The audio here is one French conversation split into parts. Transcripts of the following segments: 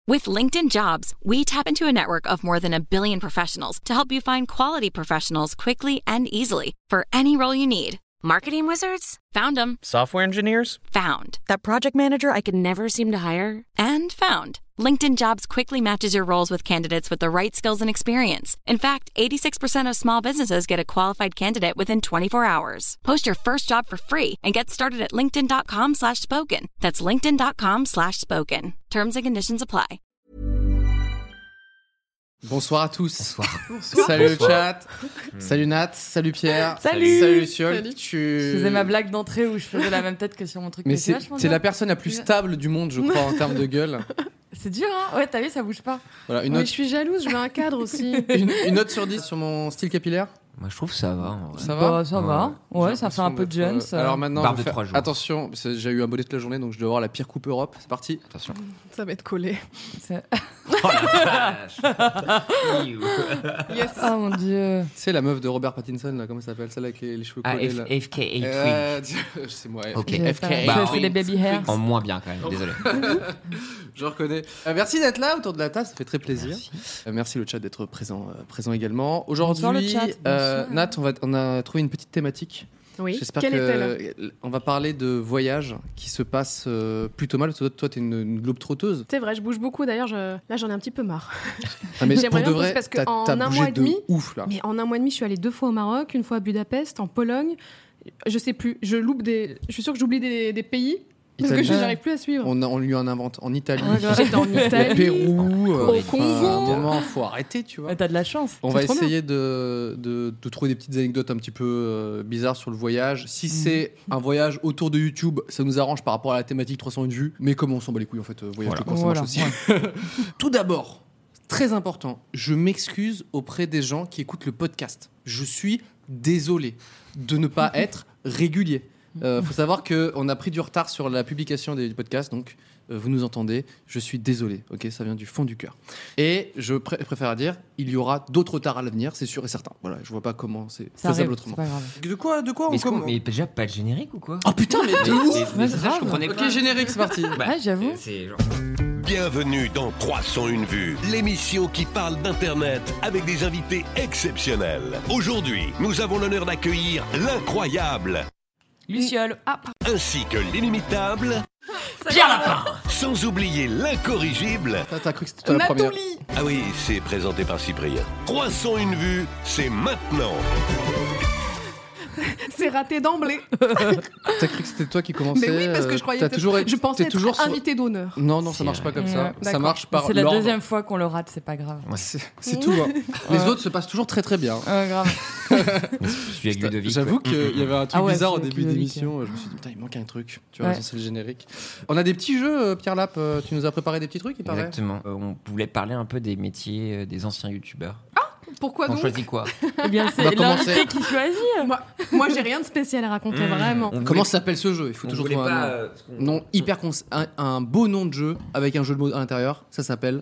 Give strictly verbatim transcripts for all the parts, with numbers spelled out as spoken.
With LinkedIn Jobs, we tap into a network of more than a billion professionals to help you find quality professionals quickly and easily for any role you need. Marketing wizards? Found them. Software engineers? Found. That project manager I could never seem to hire? And found. LinkedIn Jobs quickly matches your roles with candidates with the right skills and experience. In fact, eighty-six percent of small businesses get a qualified candidate within twenty-four hours. Post your first job for free and get started at linkedin.com slash spoken. That's linkedin.com slash spoken. Terms and conditions apply. Bonsoir à tous. Bonsoir. Salut le chat. Salut Nat. Salut Pierre. Salut. Salut Luciole. Salut. Tu... Je faisais ma blague d'entrée où je faisais la même tête que sur mon truc. Mais c'est, c'est, c'est la personne la plus stable du monde, je crois, en termes de gueule. C'est dur, hein. Ouais, t'as vu, ça bouge pas. Voilà, une Ouais, note, je suis jalouse, je veux un cadre aussi. une, une note sur dix sur mon style capillaire. Moi, je trouve que ça va. En vrai. Ça va Bah, ça va. Ouais, J'ai ça fait un peu de l'impression jeune. d'être, euh, Alors maintenant, Barbe je vais de faire- trois jours. attention, parce que j'ai eu un bonnet toute la journée, donc je dois avoir la pire coupe Europe. C'est parti. Attention. Ça va être collé. C'est... Oh la vache. Iou. Yes. Oh mon dieu. Tu sais, la meuf de Robert Pattinson, là, comment ça s'appelle, celle avec les, les cheveux Ah, collés, F- là. F K A Euh, c'est moi. Ok. J'ai F pas- K. c'est- Bah, c'est en- les baby hairs. En moins bien quand même, désolé. Je reconnais. Euh, merci d'être là autour de la table, ça fait très plaisir. Merci. Euh, merci le chat d'être présent, euh, présent également. Aujourd'hui, Bonsoir le chat, euh, bonsoir. Nat, on, va, on a trouvé une petite thématique. Oui. J'espère Quelle que est-elle? on va parler de voyages qui se passent euh, plutôt mal. Toi, toi, t'es une, une globe trotteuse. C'est vrai, je bouge beaucoup. D'ailleurs, je... là, j'en ai un petit peu marre. Ah, mais J'aimerais pour de bien vrai, plus parce que t'as, en t'as un bougé mois et de demi- ouf là. Mais en un mois et demi, je suis allée deux fois au Maroc, une fois à Budapest, en Pologne. Je sais plus. Je loupe des. Je suis sûre que j'oublie des, des pays parce que Italie. je n'arrive plus à suivre. On, a, on lui en invente en Italie, Ouais, grave. J'étais en au Italie. Pérou, au euh, Congo. enfin, à un moment, faut arrêter, tu vois. Ouais, t'as de la chance. On C'est va trop essayer de, de, de trouver des petites anecdotes un petit peu euh, bizarres sur le voyage. Si Mhm. c'est un voyage autour de YouTube, ça nous arrange par rapport à la thématique trois cent une vues. Mais comme on s'en bat les couilles, en fait, euh, voyage Voilà. tout court, ça Voilà, marche aussi. Tout d'abord, très important, je m'excuse auprès des gens qui écoutent le podcast. Je suis désolé de ne pas être régulier. Euh, faut savoir qu'on a pris du retard sur la publication des, du podcast, donc euh, vous nous entendez, je suis désolé, ok, ça vient du fond du cœur. Et je pr- préfère dire, il y aura d'autres retards à l'avenir, c'est sûr et certain. Voilà, je vois pas comment c'est Ça faisable arrive, autrement. c'est pas grave. De quoi, de quoi Mais, on est-ce qu'on- commence mais déjà pas de générique ou quoi? Oh putain, mais de Mais- ouf mais- mais Ouais, c'est ça, grave. je comprenais pas. Ok, générique, c'est parti. Bah, Ouais, j'avoue. C'est genre. Bienvenue dans trois cent une vues, l'émission qui parle d'Internet avec des invités exceptionnels. Aujourd'hui, nous avons l'honneur d'accueillir l'incroyable Luciole. Ah, ainsi que l'inimitable, Pierre Lapin. sans oublier l'incorrigible. T'as, t'as cru que c'était toi la première. Nathalie. Ah oui, c'est présenté par Cyprien. trois cent une vues, c'est maintenant. C'est raté d'emblée. T'as cru que c'était toi qui commençais. Mais oui, parce que euh, je croyais t'as que toujours été- je pensais t'es être toujours sur- invité d'honneur. Non, non, ça C'est marche pas vrai. comme ça. Ouais, Ça d'accord. marche par C'est la l'ordre. deuxième fois qu'on le rate, c'est pas grave. C'est, c'est tout. Hein. Les Ouais. autres se passent toujours très très bien. Ouais, grave. Je suis avec Ludovic. J'avoue ouais. qu'il y avait un truc Ah ouais, bizarre au c'est avec début Ludovic, d'émission. Je me suis dit, putain, il manque un truc. Tu vois, Ouais. ça, c'est le générique. On a des petits jeux, euh, Pierre Lap. euh, Tu nous as préparé des petits trucs, il paraît. Exactement. Euh, on voulait parler un peu des métiers euh, des anciens youtubeurs. Pourquoi On donc choisit quoi? Eh bien, On c'est va commencer. l'invité qui choisit. Moi, moi, j'ai rien de spécial à raconter, Mmh. vraiment. On Comment voulait- s'appelle ce jeu? Il faut on toujours voulait trouver un pas, nom. euh, parce qu'on- Non, hyper cons- un, un beau nom de jeu avec un jeu de mots à l'intérieur. Ça s'appelle.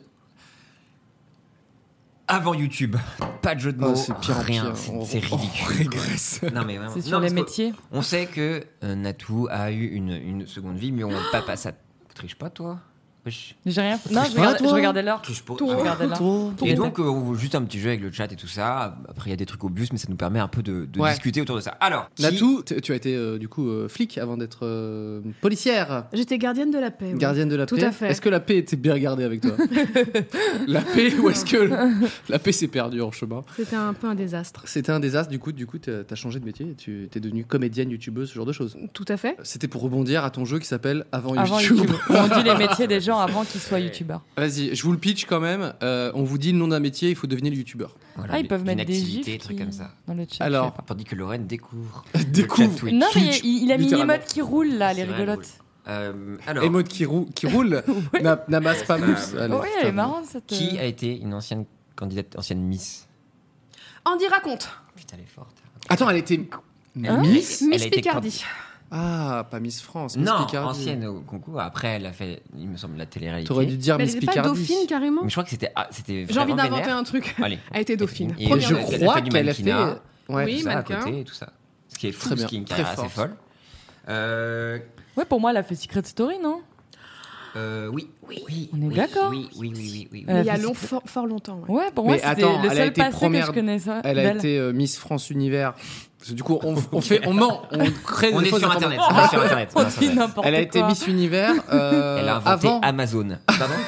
Avant YouTube. Pas de jeu de Oh, mots. c'est pire en rien. pire. C'est, On- c'est on ridicule. régresse. Non mais vraiment. C'est sur Non, les parce que métiers. On sait que euh, Natou a eu une, une seconde vie, mais on va pas ça. Triche pas toi. Wesh. J'ai rien. Non, je pas, regardais, toi je regardais l'heure. Triche pas. Je regardais l'heure. Et donc, euh, juste un petit jeu avec le chat et tout ça. Après, il y a des trucs au bus, mais ça nous permet un peu de, de Ouais. discuter autour de ça. Alors, qui- Natou, t- tu as été euh, du coup euh, flic avant d'être euh, policière. J'étais gardienne de la paix. oui. Gardienne de la Tout paix. à fait. Est-ce que la paix était bien gardée avec toi? La paix ou est-ce que la paix s'est perdue en chemin? C'était un peu un désastre. C'était un désastre, du coup, du coup, t'as t'as changé de métier, et tu t'es devenue comédienne, youtubeuse, ce genre de choses. Tout à fait. C'était pour rebondir à ton jeu qui s'appelle Avant, Avant YouTube. YouTube. On dit les métiers des gens avant qu'ils soient youtubeurs. Vas-y, je vous le pitch quand même. Euh, on vous dit le nom d'un métier, il faut deviner le youtubeur. voilà, Ah, ils une- peuvent une mettre des activité, gifs trucs qui- comme ça. dans le chat. Alors, je sais pas. Tandis que Lorraine découvre. Découvre. le chat Twitch. Non, mais Twitch, il, il a mis littéralement. l'émote qui roule là, elle est C'est vrai, rigolote. Euh, alors, Émote qui, rou- qui roule, n'a- n'amasse pas Ça- mousse. Allez, Oui, elle putain, est marrante cette. qui euh, a été une ancienne candidate, ancienne Miss? Andy raconte. Putain, elle est forte. Attends, elle était Hein Miss Elle a Miss été Picardie. Ah, pas Miss France, Miss Non, Picardie. ancienne au concours. Après, elle a fait, il me semble, la télé-réalité. T'aurais dû dire Mais elle Miss était pas Picardie. dauphine carrément. Mais je crois que c'était, ah, c'était J'ai envie vraiment d'inventer vénère. un truc. Allez. Elle était dauphine. Et Et Première je vérité. elle a crois fait du qu'elle a fait. mannequinat. Ouais. Oui, tout ça à mannequin. côté et tout ça. Ce qui est fou, Très ce bien, qui est une très carrière assez forte. folle. Euh, Ouais, pour moi, elle a fait Secret Story, non? Euh, oui, oui, oui. On est oui, d'accord. Oui, oui, oui, oui, oui. Euh, Mais il y a faut- long, fort, fort longtemps. ouais. Ouais, pour moi, Mais c'était attends, le elle a seul été passé première- que je connaissais. Elle a d'elle. été euh, Miss France Univers. Parce que du coup, on, on fait, on ment, on crée On des est fausses sur Internet. informations. On est sur Internet. on est On sur dit Internet. n'importe Elle a été quoi. Miss Univers euh, Elle a inventé avant. Amazon.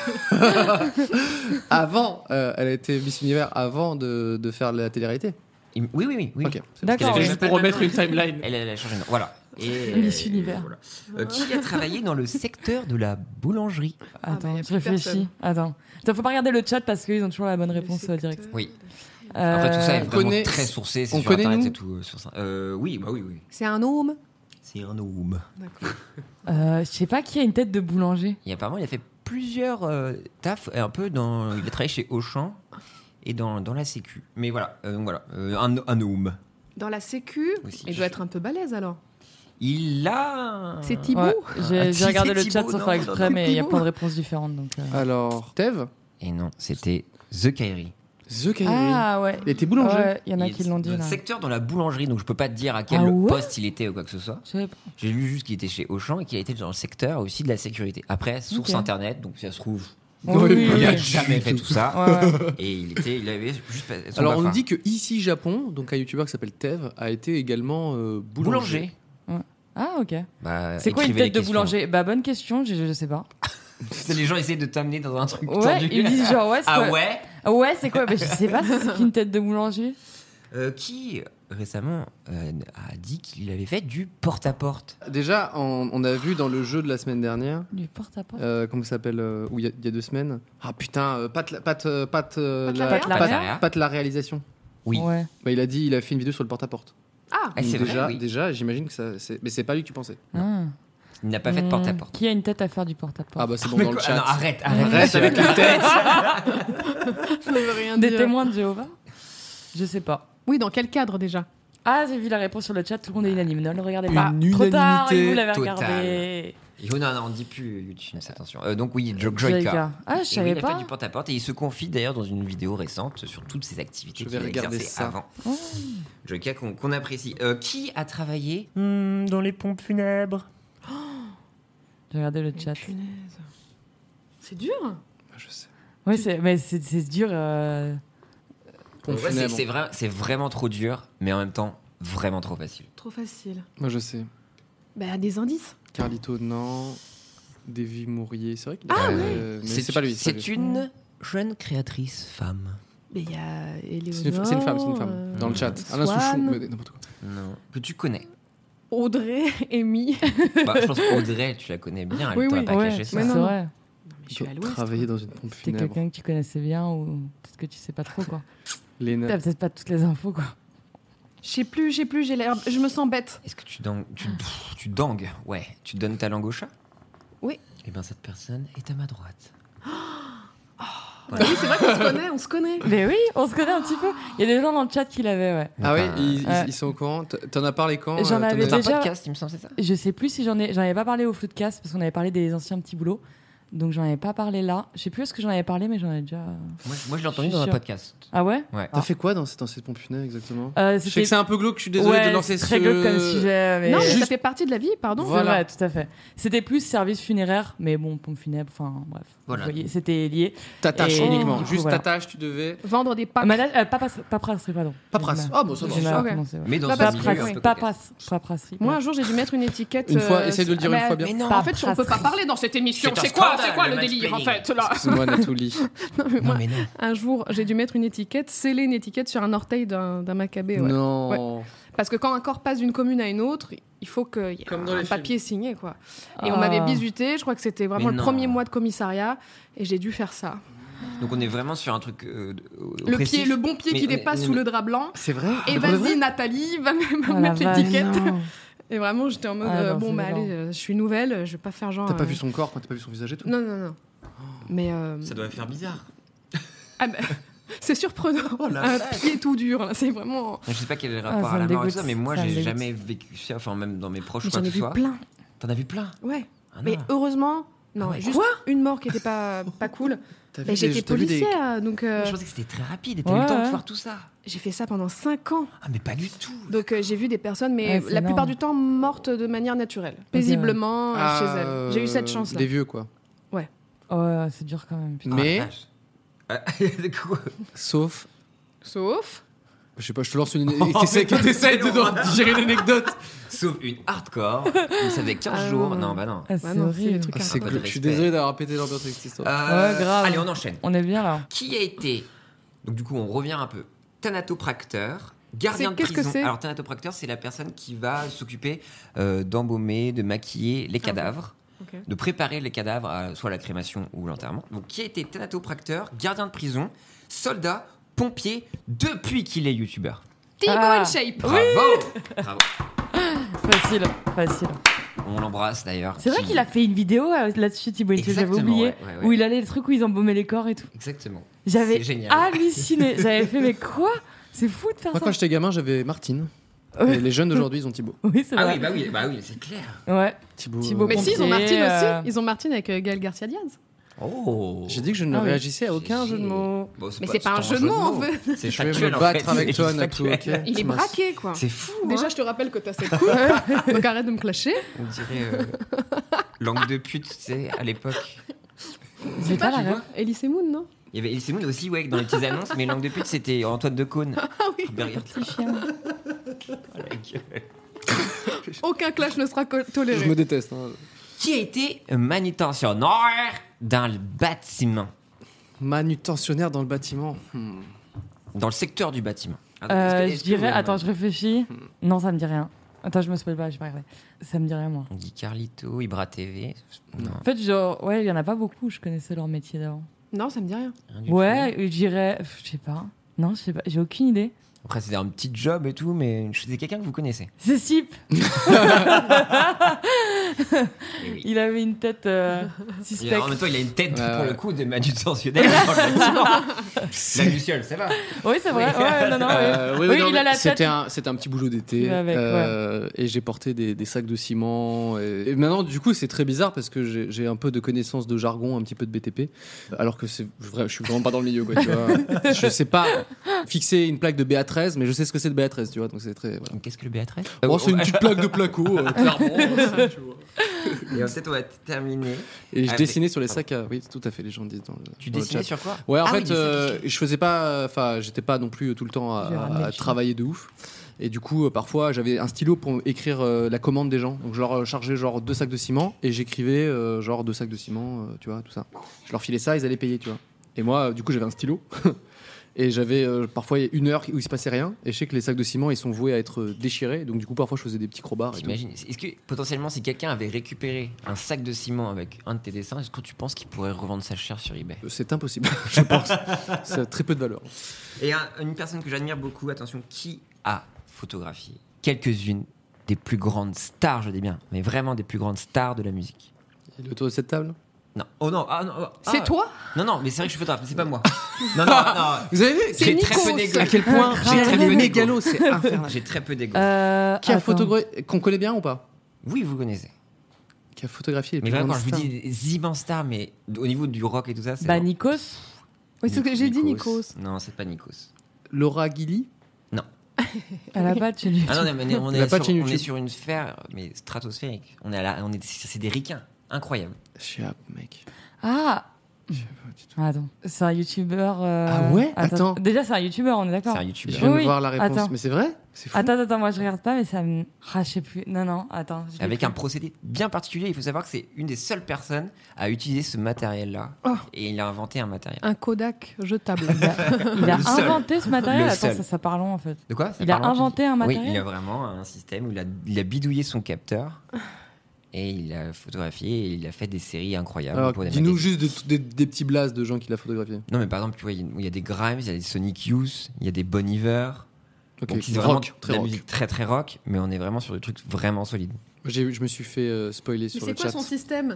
Pardon avant euh, elle a été Miss Univers avant de, de faire la télé-réalité. Il- Oui, oui, oui. oui. Ok. C'est D'accord, parce que oui. juste pour remettre une timeline. Elle, elle a changé de nom. Voilà. Et, Miss Univers. voilà. Euh, qui a travaillé dans le secteur de la boulangerie? Ah, bah, Attends, y a je plus réfléchis. personne. Attends. Attends, faut pas regarder le chat parce qu'ils ont toujours la bonne réponse euh, directe. Oui. Après, tout ça est Euh, vraiment connaît- très sourcé. C'est on sur connaît, Internet, nous c'est tout. euh, sur ça. Euh, oui, bah oui, oui. C'est un homme. C'est un homme. D'accord. euh, je sais pas qui a une tête de boulanger. Et apparemment, il a fait plusieurs euh, tafs, un peu dans. Il a travaillé chez Auchan et dans, dans la Sécu. Mais voilà, euh, donc voilà, euh, un, un homme. Dans la sécu, Aussi. il doit être un peu balèze alors. Il a. C'est Thibaut. Ouais, j'ai Ah, j'ai si, regardé c'est le chat Thibaut, sans non, faire non, exprès, non, mais il y a Thibaut. plein de réponses différentes. Donc, euh. Alors, Tev, Et non, c'était The Kairi. The Kairi. Ah ouais. Il était boulanger. Ouais, il y en a Il qui est l'ont dit dans le là. secteur dans la boulangerie, donc je peux pas te dire à quel Ah ouais poste il était ou quoi que ce soit. Je savais pas. J'ai lu juste qu'il était chez Auchan et qu'il a été dans le secteur aussi de la sécurité. Après, source Ok. internet, donc si ça se trouve, Oui, oui, il a oui. jamais fait tout ça. Ouais, ouais. Et il était, il avait juste pas- son Alors, on BAFA. nous dit que ici Japon, donc un youtubeur qui s'appelle Tev, a été également euh, boulanger. boulanger. Ah ok. Bah, C'est quoi une écrivez tête les de questions. boulanger? Bah bonne question, je, je sais pas. C'est les gens essaient de t'amener dans un truc Ouais, tendu. ils disent genre ouais. c'est Ah quoi- ouais. Ouais, c'est quoi? Bah, je sais pas, c'est qui une tête de boulanger? Euh, qui récemment euh, a dit qu'il avait fait du porte-à-porte. Déjà, on, on a vu dans le jeu de la semaine dernière, Du porte-à-porte. euh, comment ça s'appelle, euh, où il y, a- il y a deux semaines. Ah putain, euh, Pat, la- Pat, euh, Pat, euh, Pat la, Larrea Pat Larrea. Pat la réalisation. Oui. Ouais. Bah, il a dit, il a fait une vidéo sur le porte-à-porte. Ah, Ah, c'est Donc déjà, vrai, oui. déjà, j'imagine que ça, c'est... mais c'est pas lui que tu pensais. Ah. Il n'a pas fait de Hmm. porte-à-porte. Qui a une tête à faire du porte-à-porte? Ah bah c'est bon Mais dans le quoi- chat. Ah non, arrête, arrête. Arrête avec les têtes. ça veut rien Des dire. témoins de Jéhovah? Je sais pas. Oui, dans quel cadre déjà? Ah, j'ai vu la réponse sur le chat, tout le monde est unanime. Ne le regardez pas. Une Trop tard, unanimité vous l'avez totale. regardé. Oh, non, non, on dit plus YouTube, attention. Euh, donc oui, Jo- Joyka. Joyka. Ah, je Et oui, savais il a pas. fait du porte-à-porte et il se confie d'ailleurs dans une vidéo récente sur toutes ses activités Je vais qu'il a regarder exercées ça. avant. Oh. Joyka qu'on qu'on apprécie. Euh, qui a travaillé hmm, dans les pompes funèbres? J'ai regardé le chat. Punaise. C'est dur. Je sais. Oui, c'est, mais c'est, c'est dur. euh, Pompe Ouais, c'est- funèbre. c'est vrai- c'est vraiment trop dur, mais en même temps vraiment trop facile. Trop facile. Moi je sais. Bah, des indices. Carlito, non. Davy Mourier, c'est vrai qu'il Ah a- ouais. euh, mais c'est pas lui. C'est pas lui. une jeune créatrice femme. Mais il y a C'est une, Éléonore. c'est une femme, c'est une femme. euh, Dans le chat. Swan, Alain Souchon, mais n'importe quoi. Non. Que tu connais. Audrey, Amy. Bah, je pense qu'Audrey, tu la connais bien. Elle Oui, t'aurait oui, pas ouais, caché ça. mais c'est non, vrai. Non, mais je suis à l'ouest. Travailler dans une pompe T'es funèbre. quelqu'un que tu connaissais bien ou peut-être que tu sais pas trop, quoi. Léna. T'as peut-être pas toutes les infos, quoi. Je sais plus, je sais plus, j'ai l'air. Je me sens bête. Est-ce que tu dangues tu, pff, tu dangues Ouais. Tu donnes ta langue au chat Oui. Eh bien, cette personne est à ma droite. Oui, c'est vrai qu'on se connaît, on se connaît. Mais oui, on se connaît un petit peu. Il y a des gens dans le chat qui l'avaient, ouais. Ah oui, Enfin, ils, ils- ouais. ils sont au courant. T- T'en as parlé quand J'en euh, t'en avais as- C'est un déjà- podcast, il me semble, c'est ça Je sais plus si j'en ai. J'en avais pas parlé au Floodcast parce qu'on avait parlé des anciens petits boulots. Donc j'en avais pas parlé là. Je sais plus est-ce que j'en avais parlé, mais j'en ai déjà. Moi, moi je l'ai entendu Je suis dans un sûre. podcast. Ah ouais Ouais. T'as fait quoi dans, dans cette pompe funèbre exactement euh, Je sais c'était- que c'est un peu glauque, je suis désolé Ouais, de lancer c'est très ce... glauque comme sujet. Mais... Non, mais ça Juste- fait partie de la vie, pardon. C'est Voilà. vrai, tout à fait. C'était plus service funéraire, mais bon, pompe funèbre, enfin bref. Voilà. Vous voyez, c'était lié. Ta tâche Et- uniquement. du coup, Juste voilà. ta tâche, tu devais... Vendre des Euh, packs. manage- euh, papas- paperasserie, pardon. Paperasse. Ah bon, ça va. J'ai mal Ok. prononcé, ouais. Mais dans Pas un parce milieu que- un oui. peu Papas, cocasse. paperasserie. Moi, un jour, j'ai dû mettre une étiquette. Une fois, euh, essaye de le dire bah, une fois bien. Mais non. Bah, en fait, on peut pas Paperasserie. parler dans cette émission. C'est un C'est quoi, scandale, c'est quoi le le délire, en mansplaining. fait, là Excuse-moi, Nathalie. Non, mais Non, moi, mais non. un jour, j'ai dû mettre une étiquette, sceller une étiquette sur un orteil d'un d'un macabé. Ouais. Non. Parce que quand un corps passe d'une commune à une autre, il faut qu'il y ait Comme dans un les papier signé, quoi. Et Ah. on m'avait bisuté, je crois que c'était vraiment Mais le non. premier mois de commissariat, et j'ai dû faire ça. Donc on est vraiment sur un truc euh, Le, oppressif. pied, le bon pied Mais- qui mais- dépasse mais- sous le drap blanc. C'est vrai Et C'est pour de vrai vas-y, Nathalie, va me va me Oh la mettre vache. l'étiquette. Non. Et vraiment, j'étais en mode, Ah, euh, non, bon, c'est bah violent. allez, euh, je suis nouvelle, je vais pas faire genre. T'as pas euh, vu son corps, quand t'as pas vu son visage et tout Non, non, non. Mais euh, Ça doit faire bizarre. ah, bah, c'est surprenant. Un pied tout dur, là, c'est vraiment. Je sais pas quel est le Ah, rapport ça à la me mort et dégoûte. tout ça, mais moi Ça me j'ai dégoûte. jamais vécu ça, enfin même dans mes proches Mais quoi j'en ai que ce vu soit. plein. T'en as vu plein Ouais. Ah Mais non. heureusement, non, Ah ouais. juste une mort qui était pas, pas cool. T'as vu Mais des- j'étais t'as vu des- policière, donc euh, Je pensais que c'était très rapide et t'as eu Ouais, le temps de ouais. voir tout ça. j'ai fait ça pendant cinq ans. Ah mais pas du tout. Donc euh, j'ai vu des personnes, mais Ouais, c'est la plupart énorme. du temps mortes de manière naturelle, paisiblement euh, Ah, chez elles. J'ai eu cette euh, chance-là. Des vieux, quoi. Ouais. Ouais, c'est dur quand même. putain. Mais, Ah, de quoi sauf, Sauf. je sais pas, je te lance une. Oh, T'essaies mais t'essaies de c'est loin. digérer l'anecdote. Sauf une hardcore. où ça fait quinze Ah, jours. non. Non, bah non. Ah, c'est Bah non, c'est les horrible. trucs Ah, à c'est pas de cool. Je suis respect. désolé d'avoir pété l'ambiance avec cette histoire. Euh, Ouais, grave. Allez, on enchaîne. On est bien là. Qui a été, donc du coup on revient un peu, thanatopracteur, gardien C'est- de qu'est-ce que prison. c'est Alors thanatopracteur, c'est la personne qui va s'occuper euh, d'embaumer, de maquiller les cadavres, Ok. de préparer les cadavres à soit la crémation ou l'enterrement. Donc qui a été thanatopracteur, gardien de prison, soldat, pompier depuis qu'il est youtubeur. Thibaut Ah. in shape. Bravo, Bravo. Facile, facile. On l'embrasse d'ailleurs. C'est vrai Qui- qu'il a fait une vidéo euh, là-dessus, Thibaut, que j'avais Exactement, oublié, ouais, ouais, ouais. où il allait les trucs où ils embaumaient les corps et tout. Exactement. J'avais C'est génial. halluciné. J'avais fait, mais quoi? C'est fou de faire Moi, ça. quand j'étais gamin, j'avais Martine. Ouais. Et les jeunes d'aujourd'hui, ils ont Thibaut. Oui, c'est Ah vrai. oui, bah oui, bah oui, c'est clair. Ouais. Thibaut. Thibaut euh, Mais si, ils ont Pompier, Martine euh, aussi. Ils ont Martine avec euh, Gaël Garcia Diaz. Oh. J'ai dit que je ne Ah oui. réagissais à aucun jeu de mots. Bon, Mais c'est pas un jeu de mots, en fait. C'est Je vais factuel, me en battre fait. avec C'est toi, Natou, factuel. ok Il est Tu m'as- braqué, quoi. C'est fou. Déjà, hein. je te rappelle que t'as cette coupe. Donc arrête de me clasher. On dirait euh, langue de pute, tu sais, à l'époque. J'ai pas tu la vois ref. Elise Moon, non Il y avait Elise Moon aussi, ouais, dans les petites annonces, mais langue de pute, c'était Antoine Decaune. Ah oui. Derrière Petit chien. la gueule. Aucun clash ne sera co- Je toléré. me déteste. hein. Qui a été manutentionnaire dans le bâtiment, Manutentionnaire dans le bâtiment. Hmm. dans le secteur du bâtiment? Attends, Euh, est-ce que- je est-ce que dirais. vous- Attends, je réfléchis. Non, ça me dit rien. Attends, je me spoil pas, je vais pas regarder. Ça me dit rien, moi. On dit Carlito, Ibra T V. Non. En fait, genre, ouais, il y en a pas beaucoup, je connaissais leur métier d'avant. Non, ça me dit rien. rien du Ouais, tout. je dirais. Je sais pas. Non, je sais pas, j'ai aucune idée. Après, c'était un petit job et tout, mais c'est quelqu'un que vous connaissez. C'est Sip. Eh oui. Il avait une tête euh, Il suspecte. a- en même temps, il a une tête Ouais, pour ouais. le coup de manutentionnaire dans le bâtiment. La Luciole, ça va. Oui, c'est vrai. Ouais, non, non, Euh, oui. oui, Oui, oui, non, il a mais la c'était tête. un, c'était un petit boulot d'été. Qui va avec, euh, Et j'ai porté des, des sacs de ciment. Et, et maintenant, du coup, c'est très bizarre parce que j'ai, j'ai un peu de connaissances de jargon, un petit peu de B T P. Alors que c'est vrai, je suis vraiment pas dans le milieu. Quoi, tu vois. Je sais pas fixer une plaque de B A treize, mais je sais ce que c'est de B A treize. Tu vois, donc c'est très. Voilà. Qu'est-ce que le Béatrice Bon, c'est une petite plaque de placo, euh, clairement. euh, tu vois. Et peut-être on va terminer. Et je Ah, dessinais sur les sacs à. Oui, tout à fait, les gens disent dans le. Tu dans le dessinais chat. sur quoi? Ouais, en Ah oui, fait, des sacs euh, écrits. je faisais pas. Enfin, j'étais pas non plus tout le temps Je vais à, ramener à le chien. travailler de ouf. Et du coup, euh, parfois, j'avais un stylo pour écrire euh, la commande des gens. Donc, je leur euh, chargeais genre deux sacs de ciment et j'écrivais euh, genre deux sacs de ciment, euh, tu vois, tout ça. Je leur filais ça, ils allaient payer, tu vois. Et moi, euh, du coup, j'avais un stylo. Et j'avais euh, parfois une heure où il se passait rien. Et je sais que les sacs de ciment, ils sont voués à être déchirés. Donc, du coup, parfois, je faisais des petits crobards. et tout. T'imagines, est-ce que potentiellement, si quelqu'un avait récupéré un sac de ciment avec un de tes dessins, est-ce que tu penses qu'il pourrait revendre ça cher sur eBay? C'est impossible, je pense. Ça a très peu de valeur. Et un- une personne que j'admire beaucoup, attention, qui a photographié quelques-unes des plus grandes stars, je dis bien, mais vraiment des plus grandes stars de la musique? Il est autour de cette table. Non, oh non, ah non, oh, C'est ah. toi Non, non, mais c'est vrai que je suis photographe, mais c'est pas moi. Non, non, non. Vous avez vu C'est J'ai très peu Nikos. d'ego. à quel point Ah, j'ai grave. très peu mégalo, c'est infernal. J'ai très peu d'ego. Euh, Qui a attends. photographié, qu'on connaît bien ou pas? Oui, vous connaissez. Qui a photographié les Mais plus vraiment, quand grandes je vous stars. dis des immenses stars, mais au niveau du rock et tout ça, c'est. Bah, genre- Nikos. Oui, c'est ce que j'ai dit, Nikos. Non, c'est pas Nikos. Laura Gilly. Elle a pas de chez lui. Ah non, mais on Il a est, pas de sur, chaîne on est YouTube. sur une sphère, mais stratosphérique. On est à la, on est, c'est des ricains. Incroyable. Chiap, mec. Ah Attends. C'est un youtubeur. euh, Ah ouais Attends. Déjà, c'est un youtubeur, on est C'est d'accord. un Je youtubeur. viens Oui, de voir la réponse. attends. Mais c'est vrai? C'est fou. Attends, attends, moi je regarde pas, mais ça me. Ah, je sais plus. Non, non, attends. je l'ai Avec plus. un procédé bien particulier. Il faut savoir que c'est une des seules personnes à utiliser ce matériel-là. Oh. Et il a inventé un matériel. Un Kodak jetable. Il a Le seul. inventé ce matériel. Le Attends, seul. ça, ça parlons en fait. De quoi Ça Il a parle, tu inventé dis un matériel. Oui, il a vraiment un système où il a, il a bidouillé son capteur. Et il a photographié et il a fait des séries incroyables. Alors, pour des dis-nous magazines. juste des, des- des petits blasts de gens qui l'ont photographié. Non, mais par exemple, tu vois, il y a- il y a des Grimes, il y a des Sonic Youth, il y a des Bon Iver. Ok, Donc, c'est vraiment rock, de très la rock. musique très très rock, mais on est vraiment sur des trucs vraiment solides. J'ai- Je me suis fait euh, spoiler Mais sur c'est le quoi chat. son système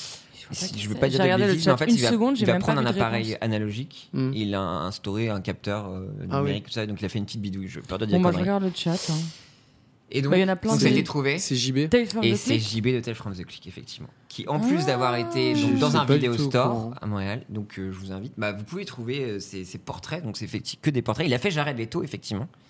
Si, qui je veux c'est. pas J'ai dire de regardé le bêtises, mais en chat fait, une il va, seconde, il j'ai va même pas prendre un vu de appareil réponse. analogique, Mm. il a instauré un capteur euh, Ah numérique, tout ça, donc il a fait une petite bidouille. Je peur de dire Bon, moi je conneries. regarde le chat. hein. Et donc, Bah, il y en a plein ça de- a été trouvé. C'est J B. Tales from Et the c'est Click. J B de Tell from the Click, effectivement. Qui, en plus Ah. d'avoir été Je- donc, je dans sais un pas du vidéo tout au store courant. à Montréal, donc euh, je vous invite, bah, vous pouvez trouver euh, ses, ses portraits, donc c'est effectivement que des portraits. Il a fait Jared Leto, effectivement.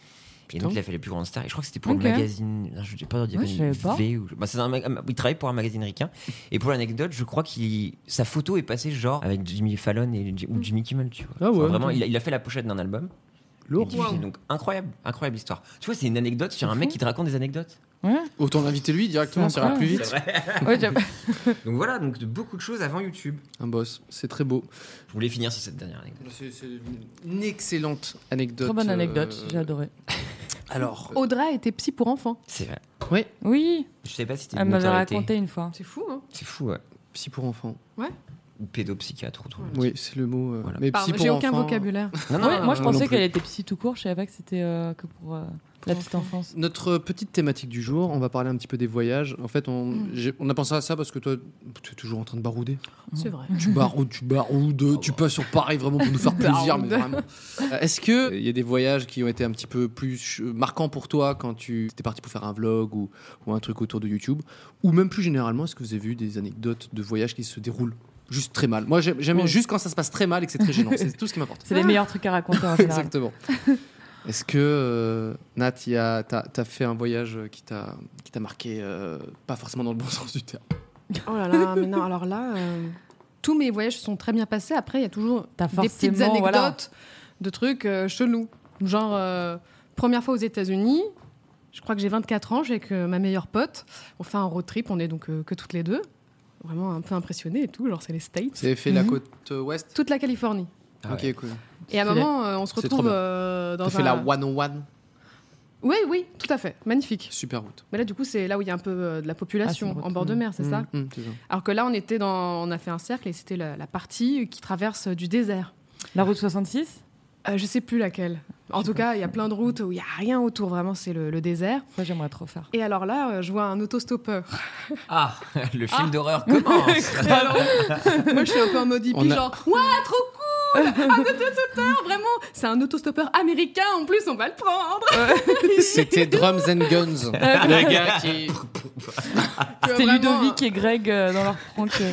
Et donc il a fait les plus grandes stars. Et je crois que c'était pour Ok. le magazine. Non, je ne sais pas dire Ouais, je savais pas. V ou. Bah, c'est un, mag- il travaille pour un magazine ricain. Et pour l'anecdote, je crois qu'il sa photo est passée genre avec Jimmy Fallon et ou Jimmy Kimmel, tu vois. Ah ouais. Enfin, vraiment, il a, il a fait la pochette d'un album. Lourd. Et diffusé. Donc incroyable, incroyable histoire. Tu vois, c'est une anecdote sur un mec qui te raconte des anecdotes. Ouais. Autant l'inviter lui directement, ça ira plus vite. Ouais, j'aime- Donc voilà, donc de beaucoup de choses avant YouTube. Un boss, c'est très beau. Je voulais finir sur cette dernière anecdote. C'est c'est une excellente anecdote. Très bonne euh, anecdote, j'ai adoré. Alors, Audrey était psy pour enfants. C'est vrai. ouais, Oui, Je sais pas si c'était elle une m'avait notoriété. raconté une fois. C'est fou, hein. C'est fou, ouais. psy pour enfants. Ou pédopsychiatre ou tout. Oui, c'est le mot. euh, Voilà. Mais Pardon, psy pour j'ai aucun enfants, vocabulaire. Non, Ouais, moi je non pensais plus. qu'elle était psy tout court, je savais pas que c'était euh, que pour euh, la petite enfance. Notre petite thématique du jour, on va parler un petit peu des voyages. En fait, on, Mm. j'ai- on a pensé à ça parce que toi, tu es toujours en train de barouder. C'est vrai. Tu baroudes, tu baroudes, tu passes sur Paris vraiment pour nous faire plaisir. Mais vraiment. Euh, Est-ce que il y a des voyages qui ont été un petit peu plus euh, marquants pour toi quand tu étais parti pour faire un vlog ou, ou un truc autour de YouTube, ou même plus généralement, est-ce que vous avez vu des anecdotes de voyages qui se déroulent juste très mal? Moi, j'aime j'aime Ouais. juste quand ça se passe très mal et que c'est très gênant. C'est tout ce qui m'importe. C'est les meilleurs trucs à raconter en général. Exactement. Est-ce que, euh, Nat, tu as, t'as fait un voyage qui t'a qui t'a marqué, euh, pas forcément dans le bon sens du terme? Oh là là, mais non, alors là, euh, tous mes voyages se sont très bien passés. Après, il y a toujours T'as des petites forcément, anecdotes voilà. de trucs euh, chelous. Genre, euh, première fois aux États-Unis, je crois que j'ai vingt-quatre ans, j'ai avec euh, ma meilleure pote. On fait un road trip, on est donc euh, que toutes les deux. Vraiment un peu impressionnés et tout, genre c'est les States. Vous avez fait la Mhm. côte euh, ouest? Toute la Californie. Ah Ok, ouais. cool. Et à un C'est moment, euh, on se C'est trop retrouve bien. euh, dans T'as fait un... la one on one? Oui, oui, tout à fait. Magnifique. Super route. Mais là, du coup, c'est là où il y a un peu euh, de la population, Ah, c'est une en bord de route. mer, c'est ça? Mmh, c'est ça. Alors que là, on était dans... On a fait un cercle et c'était la, la partie qui traverse euh, du désert. La route soixante-six, Euh, je sais plus laquelle. En tout cas, il y a plein de routes où il y a rien autour. Vraiment, c'est le, le désert. moi j'aimerais trop faire. Et alors là, euh, je vois un autostoppeur. Ah, le film d'horreur commence. Et alors, moi, je suis un peu en mode hippie, On a- genre, ouais, trop cool, un autostoppeur, vraiment. C'est un autostoppeur américain. En plus, on va le prendre. C'était Drums and Guns. Le gars qui. C'était Vraiment, Ludovic et Greg euh, dans leur prank. euh.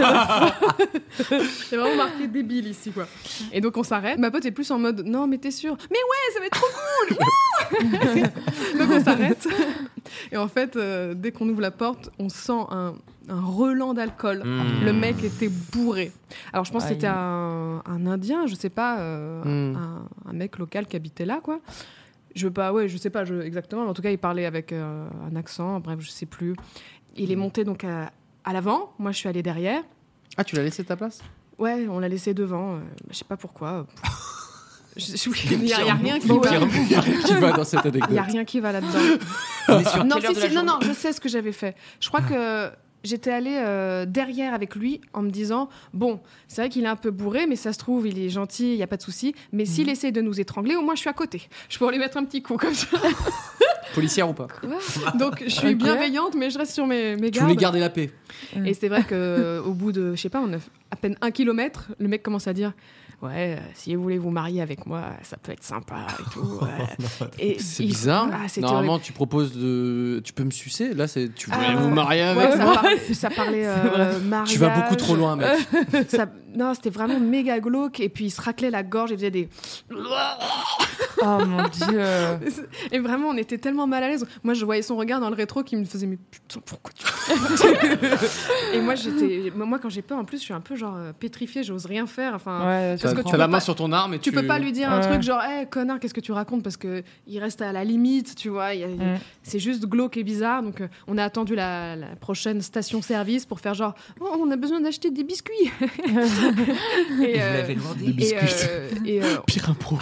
C'est vraiment marqué débile ici, quoi. Et donc, on s'arrête. Ma pote est plus en mode, non, mais t'es sûre? Mais ouais, ça va être trop cool. Wouh donc, on s'arrête. Et en fait, euh, dès qu'on ouvre la porte, on sent un, un relent d'alcool. Mmh. Le mec était bourré. Alors, je pense que Aïe. c'était un, un Indien, je sais pas, euh, Mm. un, un mec local qui habitait là, quoi. Je veux pas, ouais, je sais pas je, exactement, mais en tout cas, il parlait avec euh, un accent, bref, je sais plus. Il est monté donc à, à l'avant, moi je suis allée derrière. Ah, tu l'as laissé ta place? Ouais, on l'a laissé devant, euh, je sais pas pourquoi. Je- je- Il y, a il y a rien qui Bon, va. qui va dans cette Il y a anecdote? rien qui va là-dedans. On est sur Non, quelle heure si, de la si, non, journée non, je sais ce que j'avais fait. Je crois que j'étais allée euh, derrière avec lui en me disant bon, c'est vrai qu'il est un peu bourré, mais ça se trouve, il est gentil, il n'y a pas de souci. Mais s'il essaie de nous étrangler, au moins je suis à côté. Je pourrais lui mettre un petit coup comme ça. Policière ou pas? Donc je suis Ok. bienveillante, mais je reste sur mes, mes Tu gardes. voulais garder la paix. Et c'est vrai qu'au bout de, je sais pas, on a à peine un kilomètre, le mec commence à dire ouais, euh, si vous voulez vous marier avec moi, ça peut être sympa et tout. ouais. Et C'est il- bizarre. Ah, c'était Normalement, horrible. tu proposes de. Tu peux me sucer? Là, c'est. Tu voulais Ah, vous marier Ouais, avec ça, moi? parlait, ça parlait euh, mariage. Tu vas beaucoup trop loin, mec. Ça- non, c'était vraiment méga glauque. Et puis il se raclait la gorge, il faisait des. Oh mon dieu. Et vraiment, on était tellement mal à l'aise. Moi, je voyais son regard dans le rétro qui me faisait mais putain, pourquoi tu fais Et moi, j'étais. Moi, quand j'ai peur, en plus, je suis un peu genre euh, pétrifiée, j'ose rien faire. Enfin, Ouais, je Parce que T'as tu t'as peux la main pas- sur ton arme et tu tu. peux pas lui dire un Ouais. truc genre, hé connard, qu'est-ce que tu racontes? Parce que il reste à la limite, tu vois. il y a- Mm. C'est juste glauque et bizarre. Donc, euh, on a attendu la, la prochaine station-service pour faire genre, oh, on a besoin d'acheter des biscuits. et, Vous euh, l'avez demandé. Des et, biscuits. euh, et, euh, Pire impro.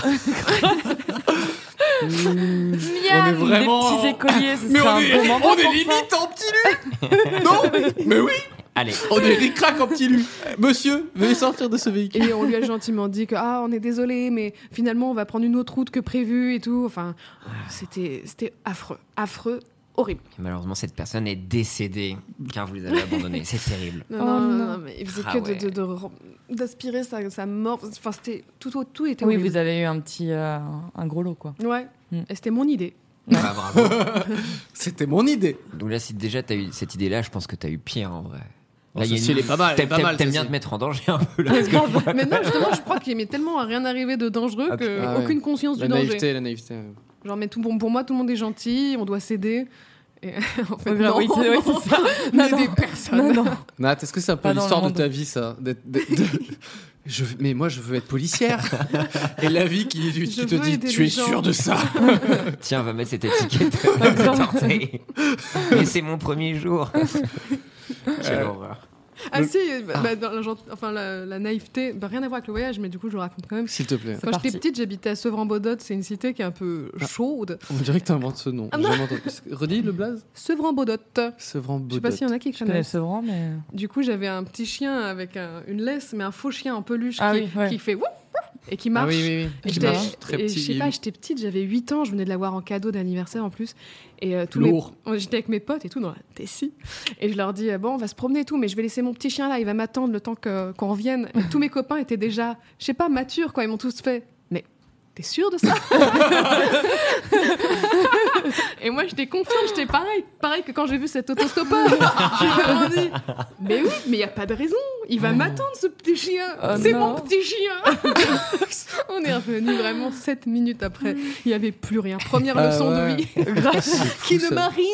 Miam, On est vraiment- des petits écoliers, ce Mais serait on un est, bon moment on pour est ça. limite en petit lu. Non? Mais oui. Allez, On est ric-rac en petit lu. Monsieur, veuillez sortir de ce véhicule. et on lui a gentiment dit que, ah, on est désolé, mais finalement, on va prendre une autre route que prévu et tout. Enfin, c'était, c'était affreux, affreux, horrible. malheureusement, cette personne est décédée car vous les avez abandonnés. C'est terrible. Non, Oh non, non, non. non, mais il faisait Ah que ouais. de, de- de- d'aspirer sa, sa mort. Enfin, c'était tout, tout, tout était Oui, horrible. vous avez eu un petit, euh, un gros lot quoi. Ouais. Mm. Et c'était mon idée. Ah, bravo. C'était mon idée. Donc là, si déjà t'as eu cette idée-là, je pense que t'as eu pire en vrai. Oh, Là, il y a celle-ci, une- elle est pas mal, elle est T'aimes pas t'aimes- mal, t'aimes bien celle-ci. te mettre en danger un peu là. parce que je vois- Mais non, justement, je crois qu'il m'est tellement à rien arrivé de dangereux Ah, que ah ouais. aucune conscience La du danger. naïveté, la naïveté. Genre, mais tout, pour, pour moi, tout le monde est gentil, on doit s'aider. Et en fait, Ouais, non, oui, c'est, oui, non, c'est ça. n'aidez Non, non. personne. Non, non. Nat, est-ce que c'est un peu Pas dans l'histoire le de monde. ta vie, ça d'être, d'être- de- je, Mais moi, je veux être policière. Et la vie qui, qui Je te veux dit, aider tu les es gens. sûr de ça? Tiens, on va mettre cette étiquette. Tentez. Et c'est mon premier jour. Quelle horreur. Ah Donc- si, bah, bah, dans la, gent- enfin, la, la naïveté, bah, rien à voir avec le voyage, mais du coup, je le raconte quand même. S'il te plaît. Quand parti. j'étais petite, j'habitais à Sevran-Bodot, c'est une cité qui est un peu Ah. chaude. On dirait que t'inventes ce nom. Ah, J'ai non. jamais entendu. Redis le blaze? Sevran-Bodot. Sevran Je sais pas s'il y en a qui Je connais connaissent. Sevran, mais. Du coup, j'avais un petit chien avec un- une laisse, mais un faux chien en peluche Ah qui, oui, ouais. qui fait wouh, wouh et qui marche. Ah oui, oui, oui. Et Qui j'étais- marche. Très et petit. je sais pas, j'étais petite, j'avais huit ans, je venais de l'avoir en cadeau d'anniversaire en plus. Et euh, tous Lourd. mes... J'étais avec mes potes et tout dans la Tessie. Et je leur dis, euh, bon, on va se promener et tout, mais je vais laisser mon petit chien là, il va m'attendre le temps que- qu'on revienne. Et tous mes copains étaient déjà, je sais pas, matures, quoi. Ils m'ont tous fait, mais t'es sûr de ça? Et moi, j'étais confiante, j'étais pareil. Pareil que quand j'ai vu cet autostoppeur. J'ai vraiment dit, mais oui, mais il y a pas de raison. Il va m'attendre, ce petit chien. Oh C'est non. mon petit chien. On est revenu vraiment sept minutes après. Il n'y avait plus rien. Première Ah leçon ouais. de vie. fou, Qui ça. ne m'a rien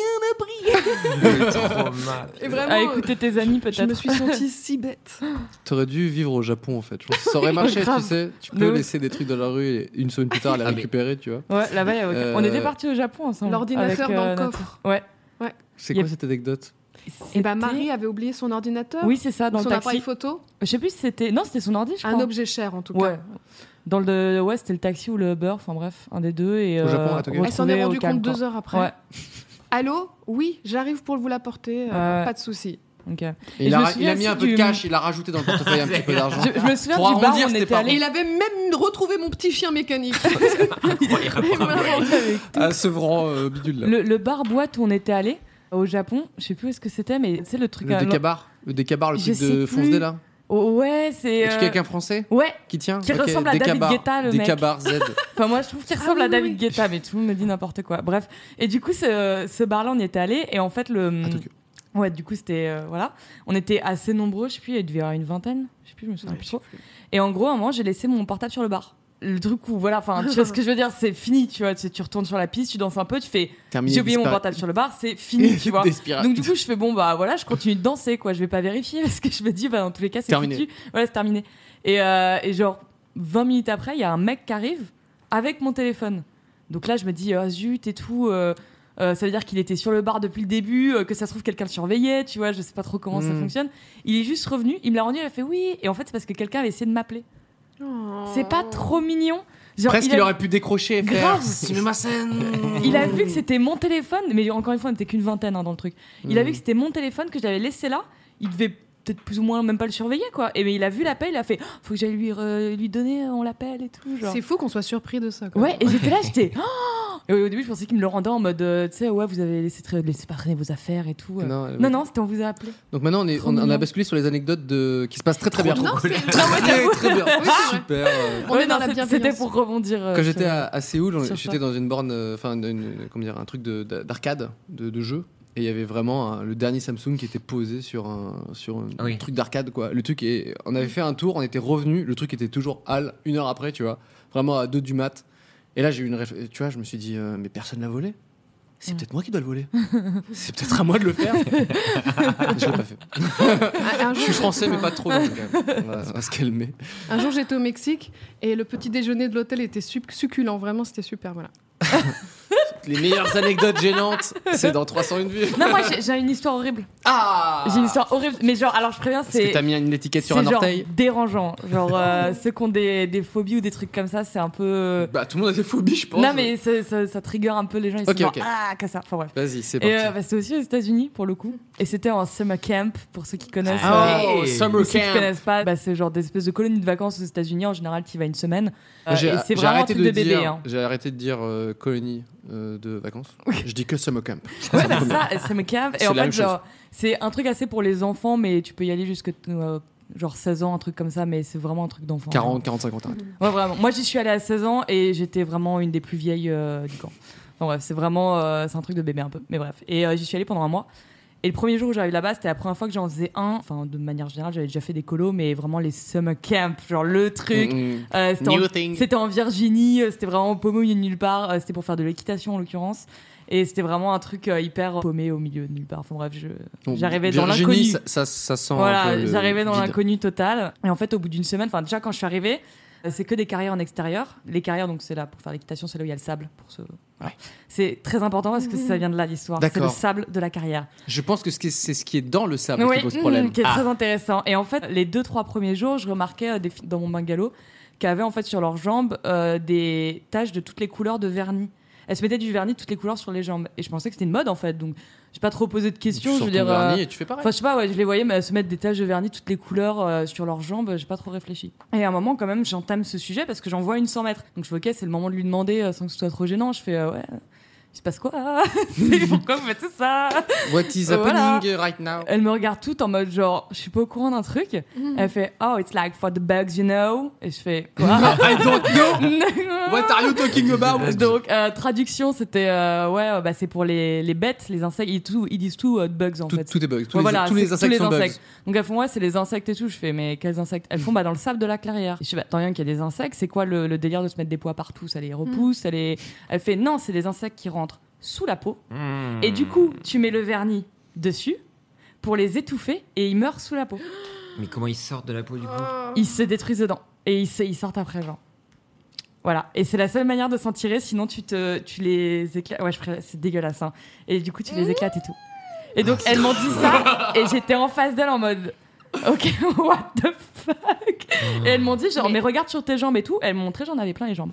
appris. Trop mal. Et vraiment, À écouter tes amis, peut-être. je me suis sentie si bête. T'aurais dû vivre au Japon, en fait. Je pense que ça aurait marché, tu Grave. sais. Tu De peux ouf. laisser des trucs dans la rue et une semaine plus tard les Ah, mais- récupérer, tu vois. Ouais, là-bas, il y a aucun- Euh, on était partis au Japon ensemble. L'ordinateur avec, dans le euh, coffre. notre- Ouais. C'est Y a- quoi cette anecdote? Et bah, C'était- Marie avait oublié son ordinateur. Oui, c'est ça, dans son le appareil taxi. photo. Je sais plus si c'était. Non, c'était son ordi, je crois. Un objet cher en tout cas. Ouais. Dans le ouais, c'était le taxi ou le Uber, enfin bref, un des deux. Et, Au euh, Japon, à Tokyo. Elle s'en est retrouvé au rendue calme, compte quoi. deux heures après. Ouais. Allô? Oui, j'arrive pour vous l'apporter. euh, Ouais. Pas de souci. Ok. Et Et il, je a, me il a souviens mis un aussi peu de du- cash, il a rajouté dans le portefeuille un petit peu d'argent. Je, je me souviens Pour du bar où arrondir, on c'était était pas allé. Et il avait même retrouvé mon petit chien mécanique. Incroyable. Il me l'a rendu. À Sevran euh, bidule là. Le, le bar boîte où on était allé au Japon, je sais plus où est-ce que c'était, mais tu sais le truc. Le à- décabar, le décabar, le Je truc sais de plus. Fonce-Dé là. Oh, ouais, c'est. Est-ce euh, quelqu'un français Ouais. qui tient Qui Ok, ressemble à David Décabar. Guetta, le mec. Décabar Z. Enfin, moi, je trouve qu'il ressemble Ah à oui, David oui. Guetta, mais tout le monde me dit n'importe quoi. Bref. Et du coup, ce, ce bar-là, on y était allé, et en fait, le. À Tokyo. Ouais, du coup, c'était. euh, voilà. On était assez nombreux, je sais plus, il devait y avoir une vingtaine. Je sais plus, je me souviens plus trop. Et en gros, à un moment, j'ai laissé mon portable sur le bar. Le truc où, voilà, enfin, tu vois ce que je veux dire, c'est fini, tu vois. Tu, tu retournes sur la piste, tu danses un peu, tu fais. Terminé, J'ai oublié mon dispara- portable sur le bar, c'est fini, tu vois. Despira- Donc du coup, je fais bon bah voilà, je continue de danser quoi. Je vais pas vérifier parce que je me dis bah dans tous les cas c'est Terminé. foutu. Voilà, c'est terminé. Et, euh, et genre vingt minutes après, il y a un mec qui arrive avec mon téléphone. Donc là, je me dis oh zut et tout. euh, euh, ça veut dire qu'il était sur le bar depuis le début, euh, que ça se trouve quelqu'un le surveillait, tu vois. Je sais pas trop comment ça Mm. fonctionne. Il est juste revenu, il me l'a rendu, il a fait oui. Et en fait, c'est parce que quelqu'un avait essayé de m'appeler. C'est pas trop mignon. Genre, Presque il il a- aurait pu décrocher et faire. Grave. C'est ma scène. Il a vu que c'était mon téléphone, mais encore une fois, on n'était qu'une vingtaine hein, dans le truc. Il a Mm. vu que c'était mon téléphone que j'avais laissé là. Il devait peut-être plus ou moins même pas le surveiller, quoi. Et mais il a vu l'appel, il a fait, oh, faut que j'aille lui, re- lui donner, on l'appelle et tout. Genre. C'est fou qu'on soit surpris de ça. quoi. Ouais, et j'étais là, j'étais. Oh et au début, je pensais qu'il me le rendait en mode, euh, tu sais, ouais, vous avez laissé, tra- laissé traîner vos affaires et tout. euh. Non, euh, non, non, c'était on vous a appelé. Donc maintenant, on, est, Trop on, on a mignon. basculé sur les anecdotes de... qui se passent très très bien. Non, c'est- Très très bien. Oui, c'est vrai. Super. euh. On est dans non, la c'est- bienveillance. C'était pour rebondir. euh, Quand sur- j'étais à, à Séoul, on- sur j'étais ça. dans une borne, euh, enfin, une- une- comment dire, un truc de- de- d'arcade, de, de jeu. Et il y avait vraiment un- le dernier Samsung qui était posé sur un, sur un Ah oui. truc d'arcade, quoi. Le truc est, on avait fait un tour, on était revenu, le truc était toujours hal une heure après, tu vois. Vraiment à deux du mat. Et là, j'ai eu une réf- tu vois, je me suis dit, euh, mais personne l'a volé. C'est Mm. peut-être moi qui dois le voler. C'est peut-être à moi de le faire. Je l'ai pas fait. Un, un Je jour, suis français, mais pas trop. donc, euh, on, va, on va se calmer. un jour, j'étais au Mexique et le petit déjeuner de l'hôtel était suc- succulent. Vraiment, c'était super. Voilà. Les meilleures anecdotes gênantes, c'est dans trois cent une vues. Non, moi, j'ai j'ai une histoire horrible. Ah J'ai une histoire horrible. Mais genre, alors je préviens, Est-ce que c'est. t'as mis une étiquette sur C'est un genre orteil dérangeant. Genre, euh, ceux qui ont des, des phobies ou des trucs comme ça, c'est un peu. Bah, tout le monde a des phobies, je pense. Non, mais ça, ça, ça trigger un peu les gens. Ils Ok, sont ok. genre, ah, que ça. Enfin, bref. Vas-y, c'est Et parti. euh, bah, c'était aussi aux États-Unis pour le coup. Et c'était en summer camp pour ceux qui connaissent. Ah, euh, oh, et- summer et ceux qui camp. connaissent pas, bah, c'est genre des espèces de colonies de vacances aux États-Unis. En général, tu y vas une semaine. Euh, J'ai et c'est j'ai vraiment un arrêté truc de, de, bébé. dire, Hein. j'ai arrêté de dire euh, colonie euh, de vacances. Je dis que summer camp. Ouais, bah, ça, summer camp. C'est Et en la fait, même chose. genre, c'est un truc assez pour les enfants, mais tu peux y aller jusque euh, genre seize ans, un truc comme ça, mais c'est vraiment un truc d'enfant. quarante, quarante, cinquante ans. Ouais, vraiment. Moi, j'y suis allée à seize ans et j'étais vraiment une des plus vieilles euh, du camp. Enfin bref, c'est vraiment euh, c'est un truc de bébé un peu. Mais bref. Et euh, j'y suis allée pendant un mois. Et le premier jour où j'arrive là-bas, c'était la première fois que j'en faisais un. Enfin, de manière générale, j'avais déjà fait des colos, mais vraiment les summer camp, genre le truc. Mm. Euh, c'était, New en, thing. c'était en Virginie, euh, c'était vraiment paumé au milieu de nulle part. Euh, c'était pour faire de l'équitation en l'occurrence. Et c'était vraiment un truc euh, hyper paumé au milieu de nulle part. Enfin bref, je, Donc, j'arrivais dans Virginie, l'inconnu. Ça, ça, ça sent un Voilà, peu le j'arrivais dans vide. l'inconnu total. Et en fait, au bout d'une semaine, enfin déjà quand je suis arrivée, euh, c'est que des carrières en extérieur. Les carrières, donc c'est là pour faire l'équitation, c'est là où il y a le sable. Pour ce... voilà. C'est très important parce que ça vient de là l'histoire. C'est D'accord. le sable de la carrière. Je pense que ce qui est- c'est ce qui est dans le sable Oui, qui pose problème. mmh, qui est Ah. très intéressant. Et en fait, les deux trois premiers jours, je remarquais euh, des filles dans mon bungalow qui avaient en fait sur leurs jambes euh, des taches de toutes les couleurs de vernis. Elles se mettaient du vernis de toutes les couleurs sur les jambes. Et je pensais que c'était une mode en fait. Donc, j'ai pas trop posé de questions. Tu Je sors veux ton dire. euh, vernis et tu fais pareil. Enfin, je sais pas, ouais, je les voyais mais, se mettre des taches de vernis toutes les couleurs euh, sur leurs jambes. J'ai pas trop réfléchi. Et à un moment, quand même, j'entame ce sujet parce que j'en vois une cent mètres. Donc, je fais, ok, c'est le moment de lui demander euh, sans que ce soit trop gênant. Je fais, euh, ouais, il se passe quoi? C'est pourquoi vous faites tout ça? What is Euh, voilà. happening right now? Elle me regarde toute en mode genre, je suis pas au courant d'un truc. Elle fait, oh, it's like for the bugs, you know. Et je fais, quoi? I don't know. What are you talking about? Donc, euh, traduction, c'était, euh, ouais, euh, bah, c'est pour les, les bêtes, les insectes. Ils, tout, ils disent tout euh, bugs en Tout, fait. tout est bug. Tous, Ouais, les, voilà, tous les c'est- insectes sont bugs. Donc elles font, ouais, c'est les insectes et tout. Je fais, mais quels insectes? Elles font, bah, dans le sable de la clairière. Et je fais, bah, attends, rien qu'il y a des insectes, c'est quoi le, le délire de se mettre des pois partout? Ça les repousse, ça les... Elle fait, non, c'est des insectes qui rentrent sous la peau. Mmh. Et du coup, tu mets le vernis dessus pour les étouffer et ils meurent sous la peau. Mais comment ils sortent de la peau du coup? Ils se détruisent dedans et ils, se- ils sortent après, genre. Voilà, et c'est la seule manière de s'en tirer, sinon tu, te, tu les éclates. Ouais, je préfère- c'est dégueulasse, hein. Et du coup, tu les éclates et tout. Et donc, elles m'ont dit ça, et j'étais en face d'elles en mode, ok, what the fuck? Et elles m'ont dit, genre, mais regarde sur tes jambes et tout. Elles m'ont montré, j'en avais plein les jambes.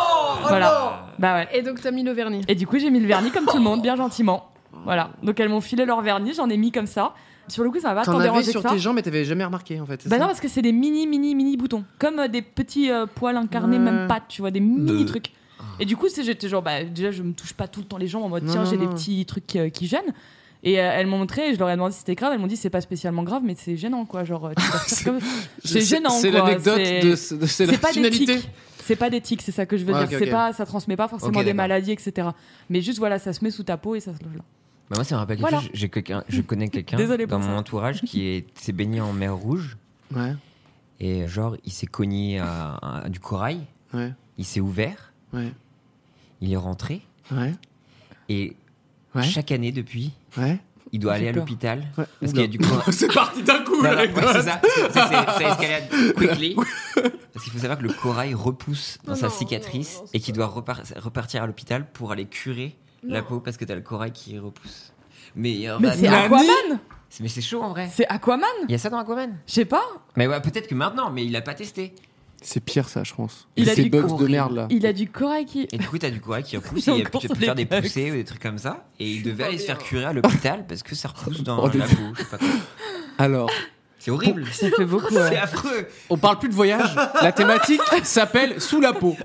Voilà. Bah ouais. Et donc, t'as mis le vernis. Et du coup, j'ai mis le vernis comme tout le monde, bien gentiment. Voilà. Donc, elles m'ont filé leur vernis, j'en ai mis comme ça. Sur le coup, ça m'a pas T'en tant avais dérangé sur que ça. tes jambes mais t'avais jamais remarqué en fait. c'est Bah ça non, parce que c'est des mini, mini, mini boutons. Comme euh, des petits euh, poils incarnés, Ouais. même pas, tu vois, des mini De- trucs. Et du coup, c'est, j'étais genre, bah, déjà, je me touche pas tout le temps les jambes en mode, Non, tiens, non, j'ai des non. petits trucs euh, qui gênent. Et euh, elles m'ont montré, et je leur ai demandé si c'était grave. Elles m'ont dit, c'est pas spécialement grave, mais c'est gênant, quoi. Genre, euh, tu vas faire comme- c'est gênant, C'est quoi. l'anecdote C'est- de, ce- de c'est la c'est pas des finalité. tics. C'est pas des tics, c'est ça que je veux Ouais, dire. ok, C'est ok. pas, ça transmet pas forcément Ok, des d'accord. maladies, et cetera. Mais juste, voilà, ça se met sous ta peau et ça se lève là. Bah moi, ça me rappelle quelque Voilà. chose. J'ai quelqu'un, je connais quelqu'un Désolée dans pour mon ça. entourage qui est, s'est baigné en mer Rouge Ouais, et genre il s'est cogné à, à du corail, ouais, il s'est ouvert, ouais, il est rentré ouais, et ouais, chaque année depuis, ouais. il doit J'ai aller à peur. l'hôpital Ouais. parce Oula. qu'il y a du corail. C'est parti d'un coup, Voilà, là. ouais, c'est ça, c'est- c'est- ça escalade quickly. Parce qu'il faut savoir que le corail repousse dans Non, sa non, cicatrice non, non, c'est et qu'il doit repar- repartir à l'hôpital pour aller curer la peau parce que t'as le corail qui repousse. Mais, euh, Mais bah, c'est non. Aquaman! C'est- mais c'est chaud en vrai. C'est Aquaman! Il y a ça dans Aquaman. Je sais pas. Mais ouais, peut-être que maintenant, mais il a pas testé. C'est pire ça, je pense. Il a Ces du bugs de horrible. merde là. Il a du corail qui. Et du coup, t'as du corail qui repousse Il et est il y a- encore tu peux sur faire les des bugs. poussées ou des trucs comme ça. Et il devait aller se faire curer à l'hôpital parce que ça repousse dans Oh, la des- peau. Je sais pas quoi. Alors, C'est horrible. Ça fait beaucoup, C'est ouais. affreux. on parle plus de voyage. La thématique s'appelle sous la peau.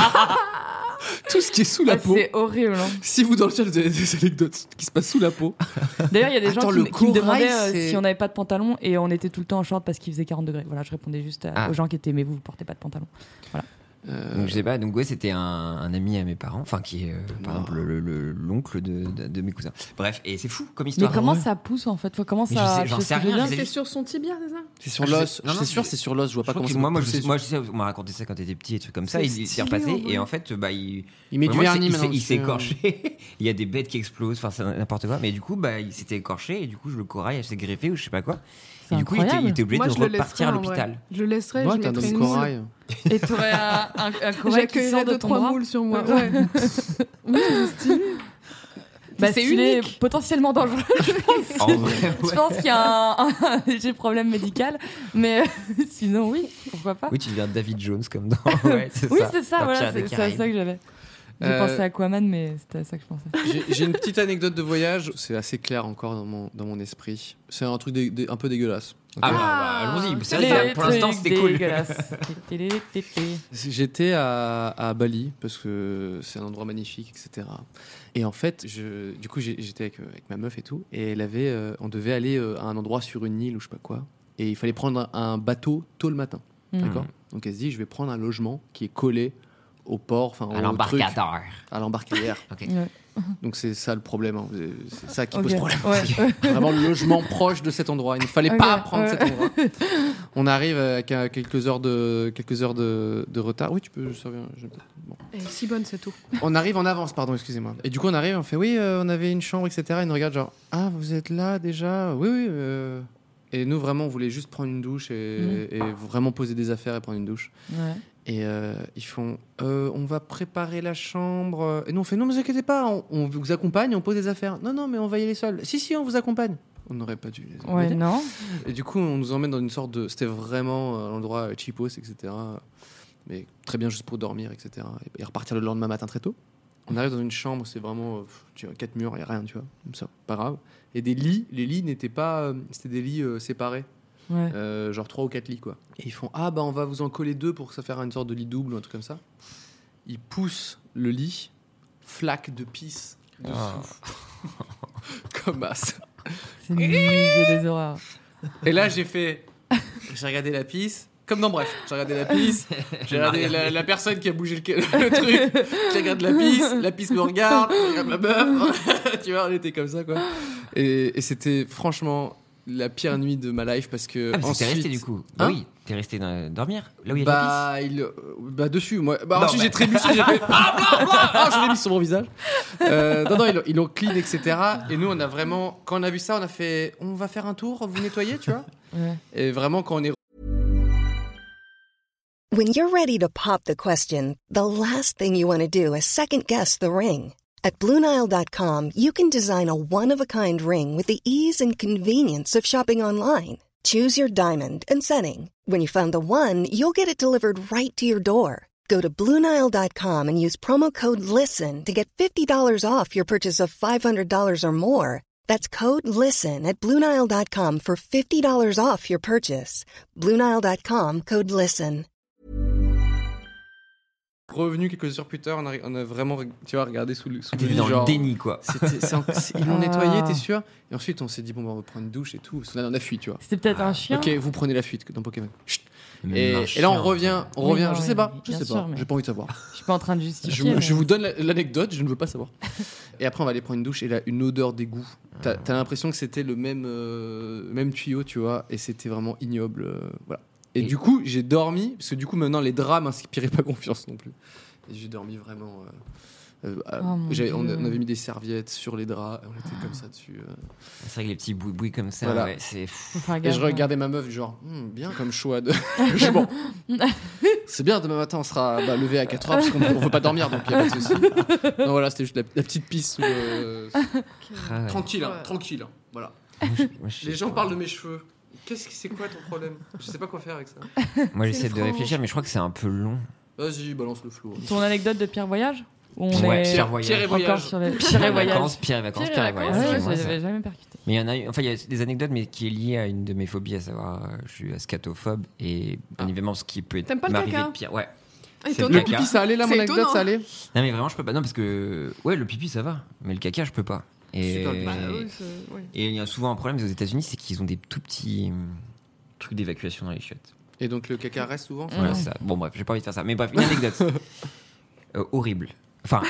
Tout ce qui est sous la Ah, peau. c'est horrible. Hein. Si vous dans le chat vous avez des anecdotes qui se passent sous la peau. D'ailleurs, il y a des Attends, gens qui, le me- qui me corail, demandaient euh, c'est- si on n'avait pas de pantalon et on était tout le temps en short parce qu'il faisait quarante degrés. Voilà, je répondais juste à- Ah. aux gens qui étaient, mais vous, vous portez pas de pantalon. Euh, Donc je sais pas, donc ouais, c'était un, un ami à mes parents, enfin qui est euh, par Non. exemple le- le- l'oncle de, de, de mes cousins. Bref, et c'est fou comme Mais histoire. comment Ouais. ça pousse en fait? Faut- Comment Mais je ça. sais- j'en tu sais ce que je veux rien, dire mais C'est sur son tibia, c'est ça? c'est sur Ah, je l'os. sais- non, non, C'est sûr, mais- c'est sur l'os. Je vois Je pas crois comment que ça moi, peut moi, je, pousser moi, sur- je sais, on m'a raconté ça quand t'étais petit et trucs comme ça. C'est Il, il est stylé, repassé en vrai. et en fait, bah, il, Il met du vraiment, il vernis s'est- il s'est- maintenant. il s'est dessus, écorché. Il y a des bêtes qui explosent, enfin c'est n'importe quoi. Mais du coup, bah, il s'était écorché et du coup, le corail s'est greffé ou je sais pas quoi. C'est Et du coup, il était, incroyable. il était obligé Moi, de je le repartir à laisserais, en vrai. l'hôpital. Je le laisserais, Ouais, je t'as un mettrais homme une moule. corail. Et t'aurais un, un, un corail qui J'accueillerais sort de deux, ton trois bras. moules sur moi. Ouais. Oui, c'est stylé. Bah, C'est stylé, unique. potentiellement dangereux, je pense. En vrai, Je ouais. pense qu'il y a un, un léger problème médical, mais sinon oui, pourquoi pas. Oui, tu deviens David Jones comme dans. Ouais, c'est Oui, ça. c'est ça, Dans voilà, Pirates des c'est c'est à Caraïbes. ça que j'avais. J'ai Euh, pensé à Aquaman, mais c'était à ça que je pensais. J'ai j'ai une petite anecdote de voyage. C'est assez clair encore dans mon, dans mon esprit. C'est un truc dé- dé- un peu dégueulasse. Ah, bah, Ah, bah, allons-y. C'est Les vrai que pour l'instant, trucs c'était cool. dégueulasses. J'étais à, à Bali parce que c'est un endroit magnifique, et cetera. Et en fait, je, du coup, j'ai- j'étais avec, euh, avec ma meuf et tout, et elle avait, euh, on devait aller euh, à un endroit sur une île ou je sais pas quoi, et il fallait prendre un, un bateau tôt le matin, Mm. d'accord. Donc elle se dit, je vais prendre un logement qui est collé au port, enfin À au truc, l'embarcadère. à l'embarcadère. Ok. Ouais. Donc c'est ça le problème. Hein. C'est ça qui Ok. pose problème. Ouais. Vraiment le logement proche de cet endroit. Il ne fallait Ok, pas prendre ouais. cet endroit. On arrive avec euh, quelques heures de quelques heures de, de retard. Oui, tu peux. Je reviens. Je- bon. Elle est si bonne, c'est tout. On arrive en avance, pardon, excusez-moi. Et du coup, on arrive, on fait oui, euh, on avait une chambre, et cetera. Ils nous regardent genre ah, vous êtes là déjà. Oui, oui. euh. Et nous vraiment, on voulait juste prendre une douche et, et vraiment poser des affaires et prendre une douche. Ouais. Et euh, ils font euh, on va préparer la chambre. Et nous, on fait non, ne vous inquiétez pas, on, on vous accompagne, on pose des affaires. Non, non, mais on va y aller seul. Si, si, on vous accompagne. On n'aurait pas dû les Ouais, accompagner. non. Et du coup, on nous emmène dans une sorte de. C'était vraiment euh, l'endroit euh, cheapos, et cetera. Mais très bien juste pour dormir, et cetera. Et repartir le lendemain matin très tôt. On arrive dans une chambre, c'est vraiment. euh, Tu vois, quatre murs, il n'y a rien, tu vois. Comme ça, pas grave. Et des lits, les lits n'étaient pas. euh, C'était des lits euh, séparés. Ouais. Euh, genre trois ou quatre lits, quoi. Et ils font ah bah on va vous en coller deux pour que ça fasse une sorte de lit double ou un truc comme ça. Ils poussent le lit, flaque de pisse dessous. Ah. Comme as. C'est une musée des horreurs. Et là j'ai fait, j'ai regardé la pisse. Comme dans Bref, j'ai regardé la pisse, j'ai regardé la, la personne qui a bougé le, le truc, qui regarde la pisse, la pisse me regarde, je regarde la meuf, tu vois, on était comme ça quoi. Et, et c'était franchement la pire nuit de ma life parce que Ah, mais ensuite, t'es resté du coup. Hein Bah oui, t'es resté dans- dormir là où il y a de la bah, il, euh, bah dessus, moi. Bah, Non, ensuite mais- j'ai trébuché, j'ai fait ah bla bla, ah, je l'ai mis sur mon visage. Euh, non non, ils, l'ont- ils l'ont clean, et cetera. Et nous on a vraiment, quand on a vu ça, on a fait, on va faire un tour, vous nettoyez, tu vois. Ouais. Et vraiment quand on est When you're ready to pop the question, the last thing you want to do is second-guess the ring. At Blue Nile dot com, you can design a one-of-a-kind ring with the ease and convenience of shopping online. Choose your diamond and setting. When you find the one, you'll get it delivered right to your door. Go to Blue Nile dot com and use promo code LISTEN to get fifty dollars off your purchase of five hundred dollars or more. That's code LISTEN at Blue Nile dot com for fifty dollars off your purchase. Blue Nile dot com, code LISTEN. revenu quelques heures plus tard, on a, on a vraiment, tu vois, regardé sous le, sous Ah, le t'es lit, dans genre, le déni quoi. c'était- c'est en- c'est- ils l'ont Ah. nettoyé, t'es sûr? Et ensuite on s'est dit bon bah, on va prendre une douche et tout. Parce que là on a fui, tu vois. C'était peut-être un chien. Ok, vous prenez la fuite dans Pokémon. Chut. Mais Et, un et là on chien. revient, on Oui, revient. non, je oui, sais pas, oui, je bien sais sûr, pas. mais- J'ai pas envie de savoir. Je suis pas en train de Je, justifier. me- mais- je vous donne la- l'anecdote, je ne veux pas savoir. Et après, on va aller prendre une douche et là, une odeur d'égout. T'as as, l'impression que c'était le même, euh, même tuyau, tu vois, et c'était vraiment ignoble. euh, voilà. Et, Et- du coup, j'ai dormi, parce que du coup, maintenant, les draps m'inspiraient pas confiance non plus. Et j'ai dormi vraiment. euh, euh, à- Oh, mon j'avais- on, Dieu. on avait mis des serviettes sur les draps, et on était comme ça dessus. euh. C'est vrai que les petits boui-boui comme ça, Voilà. ouais, c'est fou. Faut faire Et gaffe, je ouais. regardais ma meuf, genre, Hum, bien comme choix de. Je- bon. C'est bien, demain matin, on sera bah, levé à quatre heures, parce qu'on on veut pas dormir, donc il n'y a pas de souci. Non, voilà, c'était juste la, la petite piste sous le. Ah ouais. Tranquille, hein, Ouais. tranquille. hein, Voilà. Moi, je- moi, je sais Les gens pas. parlent de mes cheveux. Qu'est-ce que c'est quoi ton problème? Je sais pas quoi faire avec ça. Moi j'essaie C'est de franche. réfléchir, mais je crois que c'est un peu long. Vas-y, balance le flou. Ton anecdote de Pierre Voyage Où on Ouais, est Pierre Voyage. Pierre et encore Voyage. sur les Pierre Pierre et et Voyage. vacances, Pierre et vacances, Pierre et Pierre et vacances. voyage. Ouais, c'est je moi, ça. l'avais jamais percuté. Mais il y en a, eu- enfin, il y a des anecdotes, mais qui est liée à une de mes phobies, à savoir, euh, je suis scatophobe et bien Ah. évidemment ce qui peut T'aimes pas le m'arriver caca de pire. Ouais. Ah, C'est étonnant. le Le caca. pipi, ça allait là, mon C'est anecdote, étonnant. ça allait? Non mais vraiment je peux pas. Non parce que ouais le pipi ça va, mais le caca je peux pas. Et Super le Bah, oui, c'est- oui. et il y a souvent un problème aux États-Unis, c'est qu'ils ont des tout petits hum, trucs d'évacuation dans les chiottes. Et donc le caca reste souvent? Voilà ça. Bon bref, j'ai pas envie de faire ça. Mais bref, une anecdote Euh, horrible. Enfin.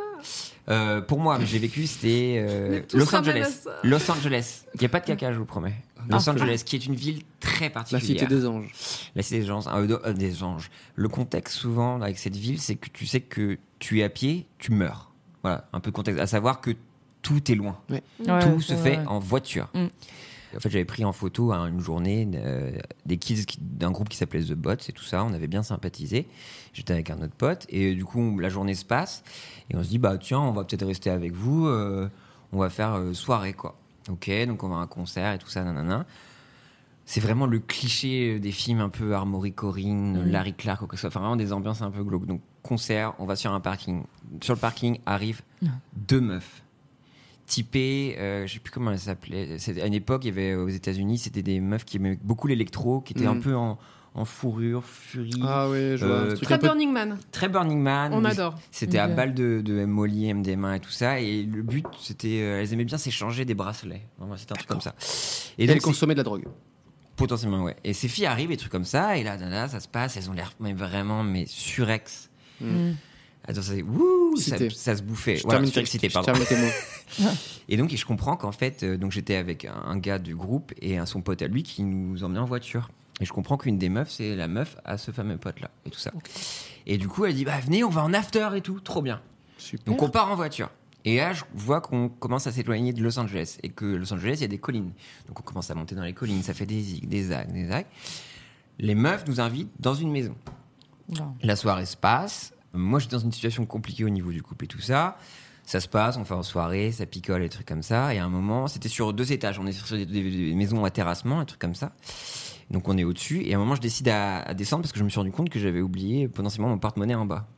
euh, pour moi, j'ai vécu, c'était euh, Mais tout Los se ramène à Angeles. ça. Los Angeles. Il n'y a pas de caca, je vous promets. Los Ah. Angeles, qui est une ville très La particulière. cité des anges. La cité des anges, euh, euh, des anges. Le contexte souvent avec cette ville, c'est que tu sais que tu es à pied, tu meurs. Voilà, un peu de contexte. À savoir que tout est loin. Ouais, tout se ouais, fait ouais. en voiture. Mm. En fait, j'avais pris en photo hein, une journée euh, des kids qui- d'un groupe qui s'appelait The Bots et tout ça. On avait bien sympathisé. J'étais avec un autre pote et du coup, on- la journée se passe et on se dit bah tiens, on va peut-être rester avec vous. euh, on va faire euh, soirée quoi. Ok, donc on va à un concert et tout ça, nanana. C'est vraiment le cliché des films un peu Armory Corrine, Mm. Larry Clark ou quoi que ce soit. Enfin, vraiment des ambiances un peu glauques. Donc, concert, on va sur un parking. Sur le parking arrivent Mm. deux meufs. Typées, euh, je sais plus comment elles s'appelaient. C'est- À une époque, il y avait aux États-Unis, c'était des meufs qui aimaient beaucoup l'électro, qui étaient Mm. un peu en, en fourrure, furie. Ah oui, je vois. Euh, un truc Très un peu- Burning Man. Très Burning Man. On mais adore. C'était à Ok. balle de, de Molly, M D M A et tout ça. Et le but, c'était. euh, elles aimaient bien s'échanger des bracelets. Vraiment, c'était un truc comme ça. Et Et elle donc, c'est- consommait de la drogue. potentiellement, ouais. Et ces filles arrivent, et trucs comme ça. Et là, là, là, ça se passe. Elles ont l'air mais vraiment, mais surex. Mm. Attends, ça, ouh, ça, Cité. ça se bouffait. Je Voilà, termine, surexcité, je pardon. termine tes mots. Et donc, je comprends qu'en fait, euh, donc j'étais avec un, un gars du groupe et un, son pote à lui qui nous emmenait en voiture. Et je comprends qu'une des meufs, c'est la meuf à ce fameux pote-là et tout ça. Et du coup, elle dit, bah venez, on va en after et tout, trop bien. Super. Donc on part en voiture. Et là, je vois qu'on commence à s'éloigner de Los Angeles. Et que Los Angeles, il y a des collines. Donc on commence à monter dans les collines. Ça fait des zigs, des zags, des zags. Les meufs nous invitent dans une maison. Non. La soirée se passe. Moi, j'étais dans une situation compliquée au niveau du couple et tout ça. Ça se passe, on fait en soirée, ça picole et des trucs comme ça. Et à un moment, c'était sur deux étages. On est sur des, des- des maisons à terrassement, un truc comme ça. Donc on est au-dessus. Et à un moment, je décide à, à descendre parce que je me suis rendu compte que j'avais oublié potentiellement mon porte-monnaie en bas.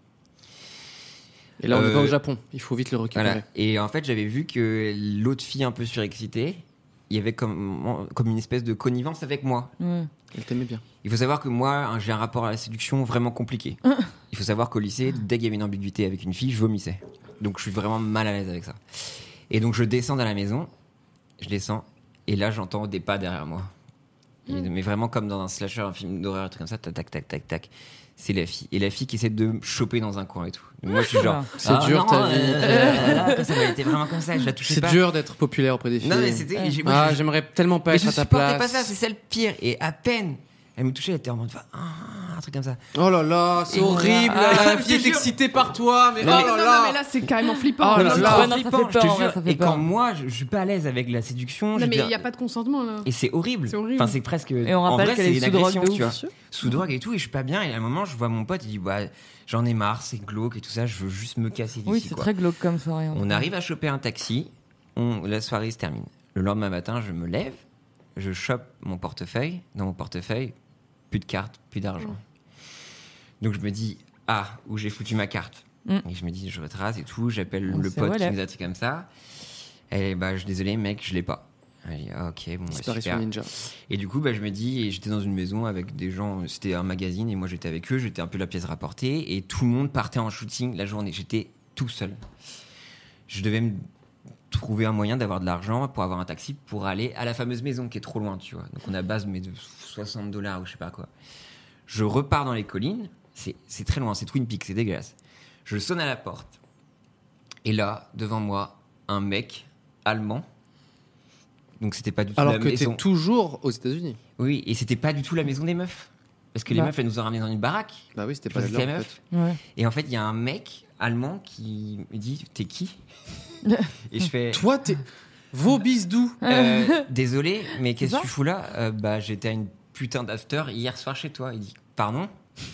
Et là, on est Euh, pas au Japon. Il faut vite le récupérer. Voilà. Et en fait, j'avais vu que l'autre fille un peu surexcitée, il y avait comme, comme une espèce de connivence avec moi. Ouais. Elle t'aimait bien. Il faut savoir que moi, hein, j'ai un rapport à la séduction vraiment compliqué. Il faut savoir qu'au lycée, dès qu'il y avait une ambiguïté avec une fille, je vomissais. Donc je suis vraiment mal à l'aise avec ça. Et donc je descends dans la maison, je descends, et là j'entends des pas derrière moi. Et- mais vraiment comme dans un slasher, un film d'horreur, un truc comme ça, tac, tac, tac, tac, tac. C'est la fille. Et la fille qui essaie de me choper dans un coin et tout. Et moi je suis genre. C'est dur, ta vie. euh, euh, euh, ça m'a été vraiment comme ça, je la touchais C'est pas. dur d'être populaire auprès des filles. Non mais c'était. et j'ai- moi, Ah, je- j'aimerais tellement pas mais être je à ta supportais place. pas ça, c'est ça le pire. Et à peine, elle me touchait, elle était en mode ah, un truc comme ça. Oh là là, c'est Et horrible. voilà. La Ah, fille je te est jure. excitée par toi, mais Non, oh mais- là non, là. non, mais là, c'est carrément flippant. Oh là Mais c'est là. trop Ouais, non, ça flippant, fait je te peur, jure. ouais, ça fait Et quand peur. moi, je, je suis pas à l'aise avec la séduction, je Non, mais veux il n'y dire- a pas de consentement, là. et c'est horrible. C'est horrible. Enfin, c'est presque. Et on en rappelle vrai, qu'elle c'est est une sous drogue agression, de tu vois. ouf. Sous drogue et tout, et je suis pas bien. Et à un moment, je vois mon pote, il dit bah, j'en ai marre, c'est glauque et tout ça, je veux juste me casser d'ici. Oui, c'est quoi. très glauque comme soirée. en On tout cas. arrive à choper un taxi, on, la soirée se termine. Le lendemain matin, je me lève, je chope mon portefeuille. Dans mon portefeuille, plus de carte, plus d'argent. Donc je me dis, ah, où j'ai foutu ma carte. Mm. Et je me dis, je retrace et tout, j'appelle On le sait, pote voilà. qui nous a dit comme ça. Et bah, je suis désolé, mec, je l'ai pas. Elle dit, ah, ok, bon, bah, Disparition super. ninja. Et du coup, bah, je me dis, et j'étais dans une maison avec des gens, c'était un magazine, et moi j'étais avec eux, j'étais un peu la pièce rapportée, et tout le monde partait en shooting la journée. J'étais tout seul. Je devais me trouver un moyen d'avoir de l'argent pour avoir un taxi pour aller à la fameuse maison qui est trop loin, tu vois. Donc on a base mais de soixante dollars ou je sais pas quoi. Je repars dans les collines, c'est, c'est très loin, c'est Twin Peaks, c'est dégueulasse. Je sonne à la porte, et là, devant moi, un mec allemand. Donc c'était pas du tout Alors la que t'es maison. toujours aux États-Unis. Oui, et c'était pas du tout la maison des meufs. Parce que les Bah. meufs, elles nous ont ramenés dans une baraque. Bah oui, c'était Je pas pensais là que c'était en la fait. meuf. Ouais. Et en fait, il y a un mec allemand qui me dit t'es qui? Et je fais Toi, t'es. Vos bisous. euh, désolé, mais qu'est-ce ça que tu fous là? Euh, Bah, j'étais à une putain d'after hier soir chez toi. Il dit pardon?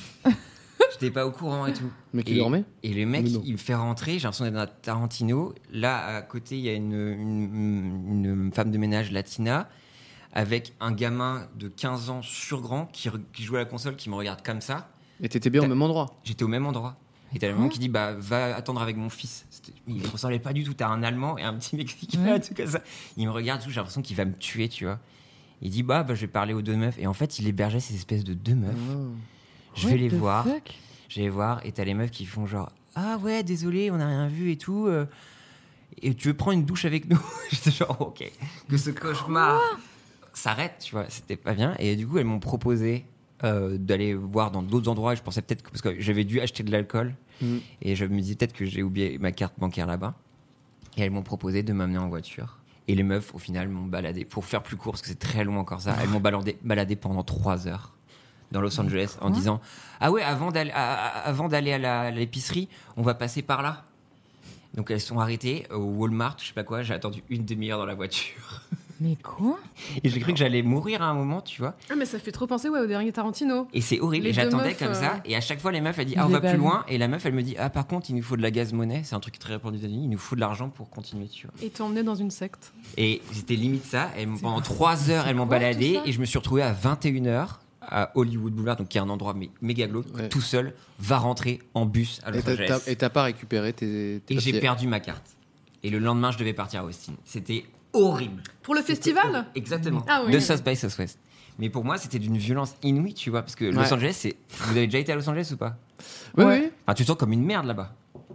J'étais pas au courant et tout. Mais qui Et- dormait. Et le mec, Mais non. il me fait rentrer. J'ai l'impression d'être dans un Tarantino. Là, à côté, il y a une, une, une femme de ménage latina avec un gamin de quinze ans surgrand qui, re- qui joue à la console, qui me regarde comme ça. Et t'étais bien au T'as- même endroit. J'étais au même endroit. Et t'as le moment qui dit bah va attendre avec mon fils. C'était- Il ne ressemblait pas du tout. T'as un Allemand et un petit Mexicain, Ouais. un truc comme ça. Il me regarde, tout, j'ai l'impression qu'il va me tuer, tu vois. Il dit bah, bah je vais parler aux deux meufs. Et en fait, il hébergeait ces espèces de deux meufs. Je vais What les the voir. fuck. Je vais les voir et t'as les meufs qui font genre ah ouais désolé on n'a rien vu et tout. euh, et tu veux prendre une douche avec nous? J'étais genre ok que ce cauchemar s'arrête, tu vois, c'était pas bien. Et du coup elles m'ont proposé euh, d'aller voir dans d'autres endroits. Et je pensais peut-être que parce que j'avais dû acheter de l'alcool Mm. et je me disais peut-être que j'ai oublié ma carte bancaire là-bas. Et elles m'ont proposé de m'amener en voiture. Et les meufs, au final, m'ont baladé. Pour faire plus court, parce que c'est très long encore ça, elles m'ont baladé, baladé pendant trois heures dans Los Angeles en disant ah ouais, avant d'aller à, à- avant d'aller à la- à l'épicerie, on va passer par là. Donc elles sont arrêtées au Walmart, je sais pas quoi. J'ai attendu une demi-heure dans la voiture Mais quoi? et j'ai cru que j'allais mourir à un moment, tu vois. Ah, mais ça fait trop penser ouais, au dernier Tarantino. Et c'est horrible. Les Et deux j'attendais meufs, comme euh, ça. Et à chaque fois, les meufs, elles disent Je ah, on l'ai va pas plus vu. loin. Et la meuf, elle me dit ah, par contre, il nous faut de la gaz-monnaie. C'est un truc très répandu aux États-Unis. Il nous faut de l'argent pour continuer, tu vois. Et t'es emmené dans une secte. Et c'était limite ça. Elles m'ont- pendant trois heures, elles m'ont quoi, baladé. tout ça Et je me suis retrouvé à vingt et une heures à Hollywood Boulevard, donc qui est un endroit mé- méga glauque, Ouais. tout seul, va rentrer en bus à Et Los t'as- Angeles. t'as- et t'as pas récupéré tes. tes Et j'ai papiers. perdu ma carte. Et le lendemain, je devais partir à Austin. C'était horrible. Pour le festival? Exactement. Ah oui. De South by Southwest. Mais pour moi, c'était d'une violence inouïe, tu vois, parce que Los Ouais. Angeles, c'est. Vous avez déjà été à Los Angeles ou pas? Oui, Ouais. oui. Enfin, tu te sens comme une merde là-bas.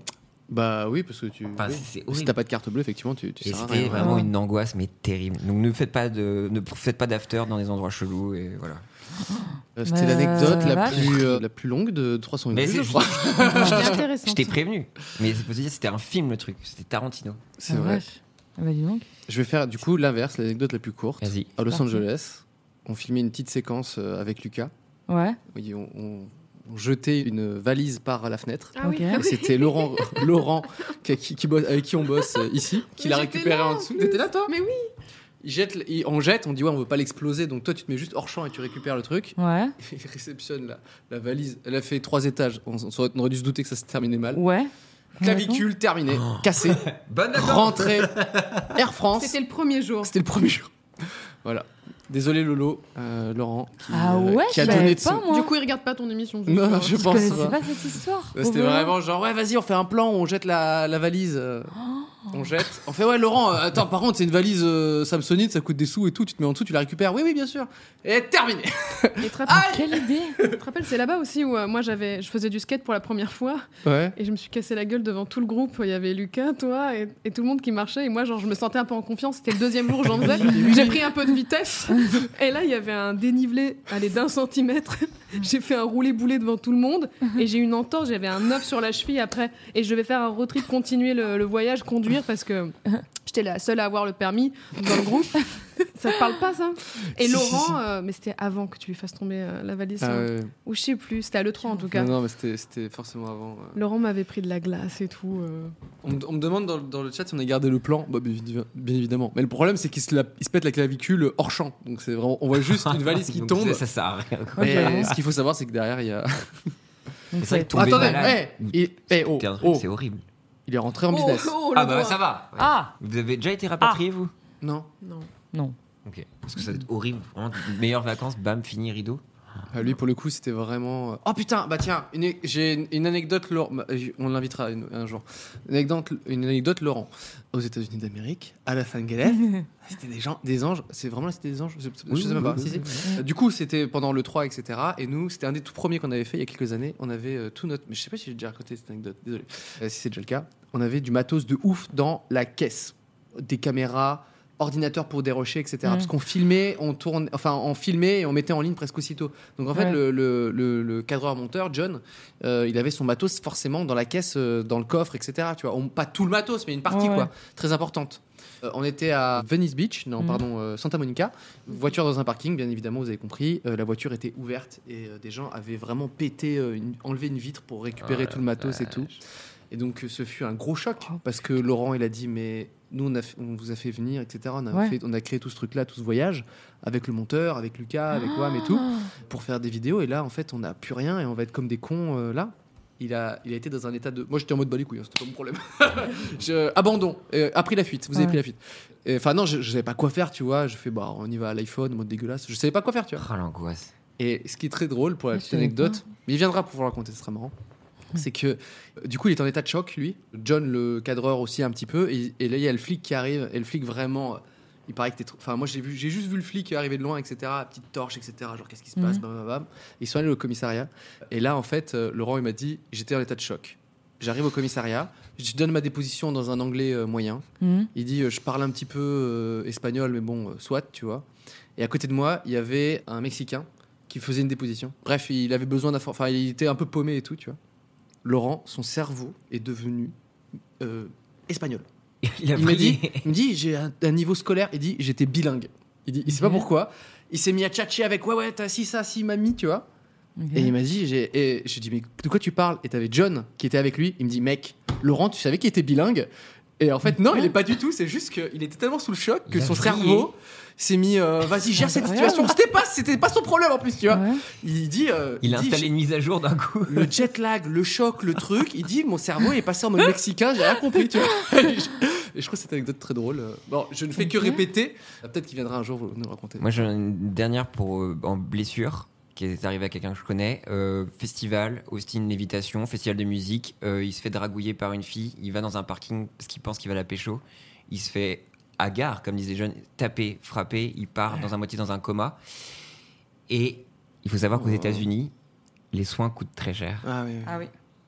Bah oui, parce que tu. Enfin, oui. c'est- c'est Si horrible. t'as pas de carte bleue, effectivement, tu, tu Et sers à c'était rien. vraiment Ouais. une angoisse, mais terrible. Donc ne faites pas de, ne faites pas d'after dans des endroits chelous et voilà. Euh, C'était Bah, l'anecdote la vache. plus, euh, la plus longue de trois cent Mais vues, c'est- je crois. C'était intéressant. Je t'ai prévenu. Mais c'est pour te dire, c'était un film le truc. C'était Tarantino. C'est Ah, vrai. vache. Ah bah dis donc. Je vais faire du coup l'inverse, l'anecdote la plus courte. Vas-y. À Los Parfait. Angeles, on filmait une petite séquence euh, avec Lucas. Ouais. Oui, on, on- on jetait une valise par la fenêtre. Ah oui. Ok. Et c'était Laurent, Laurent qui, qui- qui bosse, avec qui on bosse euh, ici, qui Mais l'a j'étais récupéré là, en dessous. T'étais là, toi Mais oui. il jette, le- il- On jette, on dit ouais, on veut pas l'exploser, donc toi tu te mets juste hors champ et tu récupères le truc. Ouais. Il réceptionne la, la valise. Elle a fait trois étages. On, on aurait- on aurait dû se douter que ça s'est terminé mal. Ouais. Clavicule terminé, cassé, Bonne rentré. Air France. C'était le premier jour. C'était le premier jour. Voilà. Désolé Lolo, euh, Laurent, qui, Ah euh, ouais, qui a je donné savais de pas, son. moi. Du coup, il regarde pas ton émission. Non, pense. je Je pense connaissais pas. pas cette histoire. C'était Pauvre vraiment genre ouais vas-y on fait un plan, on jette la, la valise, euh, on jette. On fait ouais Laurent, euh, attends par contre c'est une valise euh, Samsonite, ça coûte des sous et tout, tu te mets en dessous, tu la récupères. Oui oui bien sûr. Et terminé. Et te rappelles, Laurent. Quelle idée. tu te rappelles, c'est là-bas aussi où euh, moi j'avais, je faisais du skate pour la première fois Ouais. et je me suis cassé la gueule devant tout le groupe. Il y avait Lucas, toi et, et tout le monde qui marchait et moi genre je me sentais un peu en confiance. C'était le deuxième jour où j'en faisais. J'ai pris un peu de vitesse et là il y avait un dénivelé, allez d'un centimètre. J'ai fait un roulé-boulé devant tout le monde et j'ai eu une entorse. J'avais un œuf sur la cheville après et je devais faire un road trip, continuer le, le voyage, conduire parce que j'étais la seule à avoir le permis dans le groupe. Ça te parle pas ça? Et Si, Laurent, si, si. euh, mais c'était avant que tu lui fasses tomber euh, la valise. Ah, hein. ouais. Ou je sais plus, c'était à l'E trois en tout cas. Non non mais c'était c'était forcément avant. euh. Laurent m'avait pris de la glace et tout. euh. On, me- on me demande dans, le- dans le chat si on a gardé le plan. Bah, bien, évi- bien évidemment. Mais le problème c'est qu'il se, la- il se pète la clavicule hors champ. Donc c'est vraiment, on voit juste une valise qui Donc, tombe. Ça, ça sert à rien. quoi. Mais ce qu'il faut savoir c'est que derrière il y a. Donc, C'est vrai que ça- tomber Attendez, malade. hey, il, hey, oh, C'est un truc, oh, c'est horrible. il est rentré en business. Oh, Ah le bah doigt. ça va. Ouais. Ah. Vous avez déjà été rapatrié vous? Non. Non. Non. Ok. Parce que ça doit être horrible. Vraiment, meilleures vacances, bam, fini rideau. Ah, lui, pour le coup, c'était vraiment. Oh putain, bah tiens, une- j'ai une, une anecdote, Laurent. bah, On l'invitera une- un jour. Une anecdote, une anecdote, Laurent. Aux États-Unis d'Amérique, à Los Angeles, c'était des gens, des anges. C'est vraiment là, c'était des anges. Je, je sais même pas. si, si. Euh, Du coup, c'était pendant le trois, et cetera. Et nous, c'était un des tout premiers qu'on avait fait il y a quelques années. On avait euh, tout notre. Mais je sais pas si j'ai déjà raconté cette anecdote. Désolé. Euh, si c'est déjà le cas, on avait du matos de ouf dans la caisse, des caméras. Ordinateur pour dérocher, et cetera. Mm. Parce qu'on filmait, on tourne, enfin on filmait et on mettait en ligne presque aussitôt. Donc en fait, Ouais. le, le, le, le cadreur monteur, John, euh, il avait son matos forcément dans la caisse, euh, dans le coffre, et cetera. Tu vois, on, pas tout le matos, mais une partie Ouais, quoi, ouais. très importante. Euh, on était à Venice Beach, non Mm. pardon, euh, Santa Monica. Voiture dans un parking, bien évidemment, vous avez compris. Euh, la voiture était ouverte et euh, des gens avaient vraiment pété, euh, une- enlevé une vitre pour récupérer Oh tout le matos et tout. Et donc euh, ce fut un gros choc parce que Laurent il a dit mais nous on, a fait- on vous a fait venir etc. On a, Ouais. fait- on a créé tout ce truc là, tout ce voyage avec le monteur, avec Lucas, avec Wam et tout pour faire des vidéos et là en fait on n'a plus rien et on va être comme des cons euh, là. Il a, il a été dans un état de. Moi j'étais en mode bah les couilles, hein, c'était pas mon problème. je... Abandon, euh, a pris la fuite, vous avez Ouais. pris la fuite. Et, Enfin non, je, je savais pas quoi faire, tu vois. Je fais bah on y va à l'iPhone, mode dégueulasse. Je savais pas quoi faire, tu vois. Oh l'angoisse. Et ce qui est très drôle pour la Je petite savais anecdote, mais il viendra pour vous le raconter, ce sera marrant. C'est que euh, du coup, il est en état de choc, lui. John, le cadreur aussi un petit peu. Et, et là, il y a le flic qui arrive. Et le flic vraiment, euh, il paraît que t'es. trop- Enfin, moi, j'ai vu, j'ai juste vu le flic arriver de loin, et cetera. Petite torche, et cetera. Genre, qu'est-ce qui se passe, Mhm. bam, bam, bam. Ils sont allés au commissariat. Et là, en fait, euh, Laurent, il m'a dit, j'étais en état de choc. J'arrive au commissariat. Je donne ma déposition dans un anglais euh, moyen. Mhm. Il dit, euh, je parle un petit peu euh, espagnol, mais bon, euh, soit, tu vois. Et à côté de moi, il y avait un Mexicain qui faisait une déposition. Bref, il avait besoin d'informations. Enfin, il était un peu paumé et tout, tu vois. Laurent, son cerveau est devenu euh, espagnol. Il a Il m'a pris- dit, il me dit, j'ai un, un niveau scolaire. Il dit, j'étais bilingue. Il dit, il sait pas Ok. pourquoi. Il s'est mis à tchatcher avec, ouais, ouais, t'as si ça, si mamie, tu vois. Ok. Et il m'a dit, j'ai, et j'ai dit, mais de quoi tu parles? Et t'avais John qui était avec lui. Il me dit, mec, Laurent, tu savais qu'il était bilingue? Et en fait, non, il est pas du tout. C'est juste qu'il était tellement sous le choc que Il a son vrillé. cerveau s'est mis, euh, vas-y, gère cette Incroyable. situation. C'était pas, c'était pas son problème en plus, tu vois. Ouais. Il dit, euh, Il a dit, installé une mise à jour d'un coup. le jet lag, le choc, le truc. Il dit, mon cerveau est passé en mode mexicain, j'ai rien compris, tu vois. Et je, et je trouve cette anecdote très drôle. Bon, je ne fais que Ok. répéter. Peut-être qu'il viendra un jour vous nous raconter. Moi, j'en ai une dernière pour euh, en blessure qui est arrivée à quelqu'un que je connais. Euh, festival, Austin Lévitation, festival de musique. Euh, il se fait dragouiller par une fille. Il va dans un parking parce qu'il pense qu'il va la pécho. Il se fait à gare, comme disent les jeunes, taper, frapper. Il part dans un moitié dans un coma. Et il faut savoir qu'aux Oh. États-Unis, les soins coûtent très cher. Ah oui. oui. Ah oui.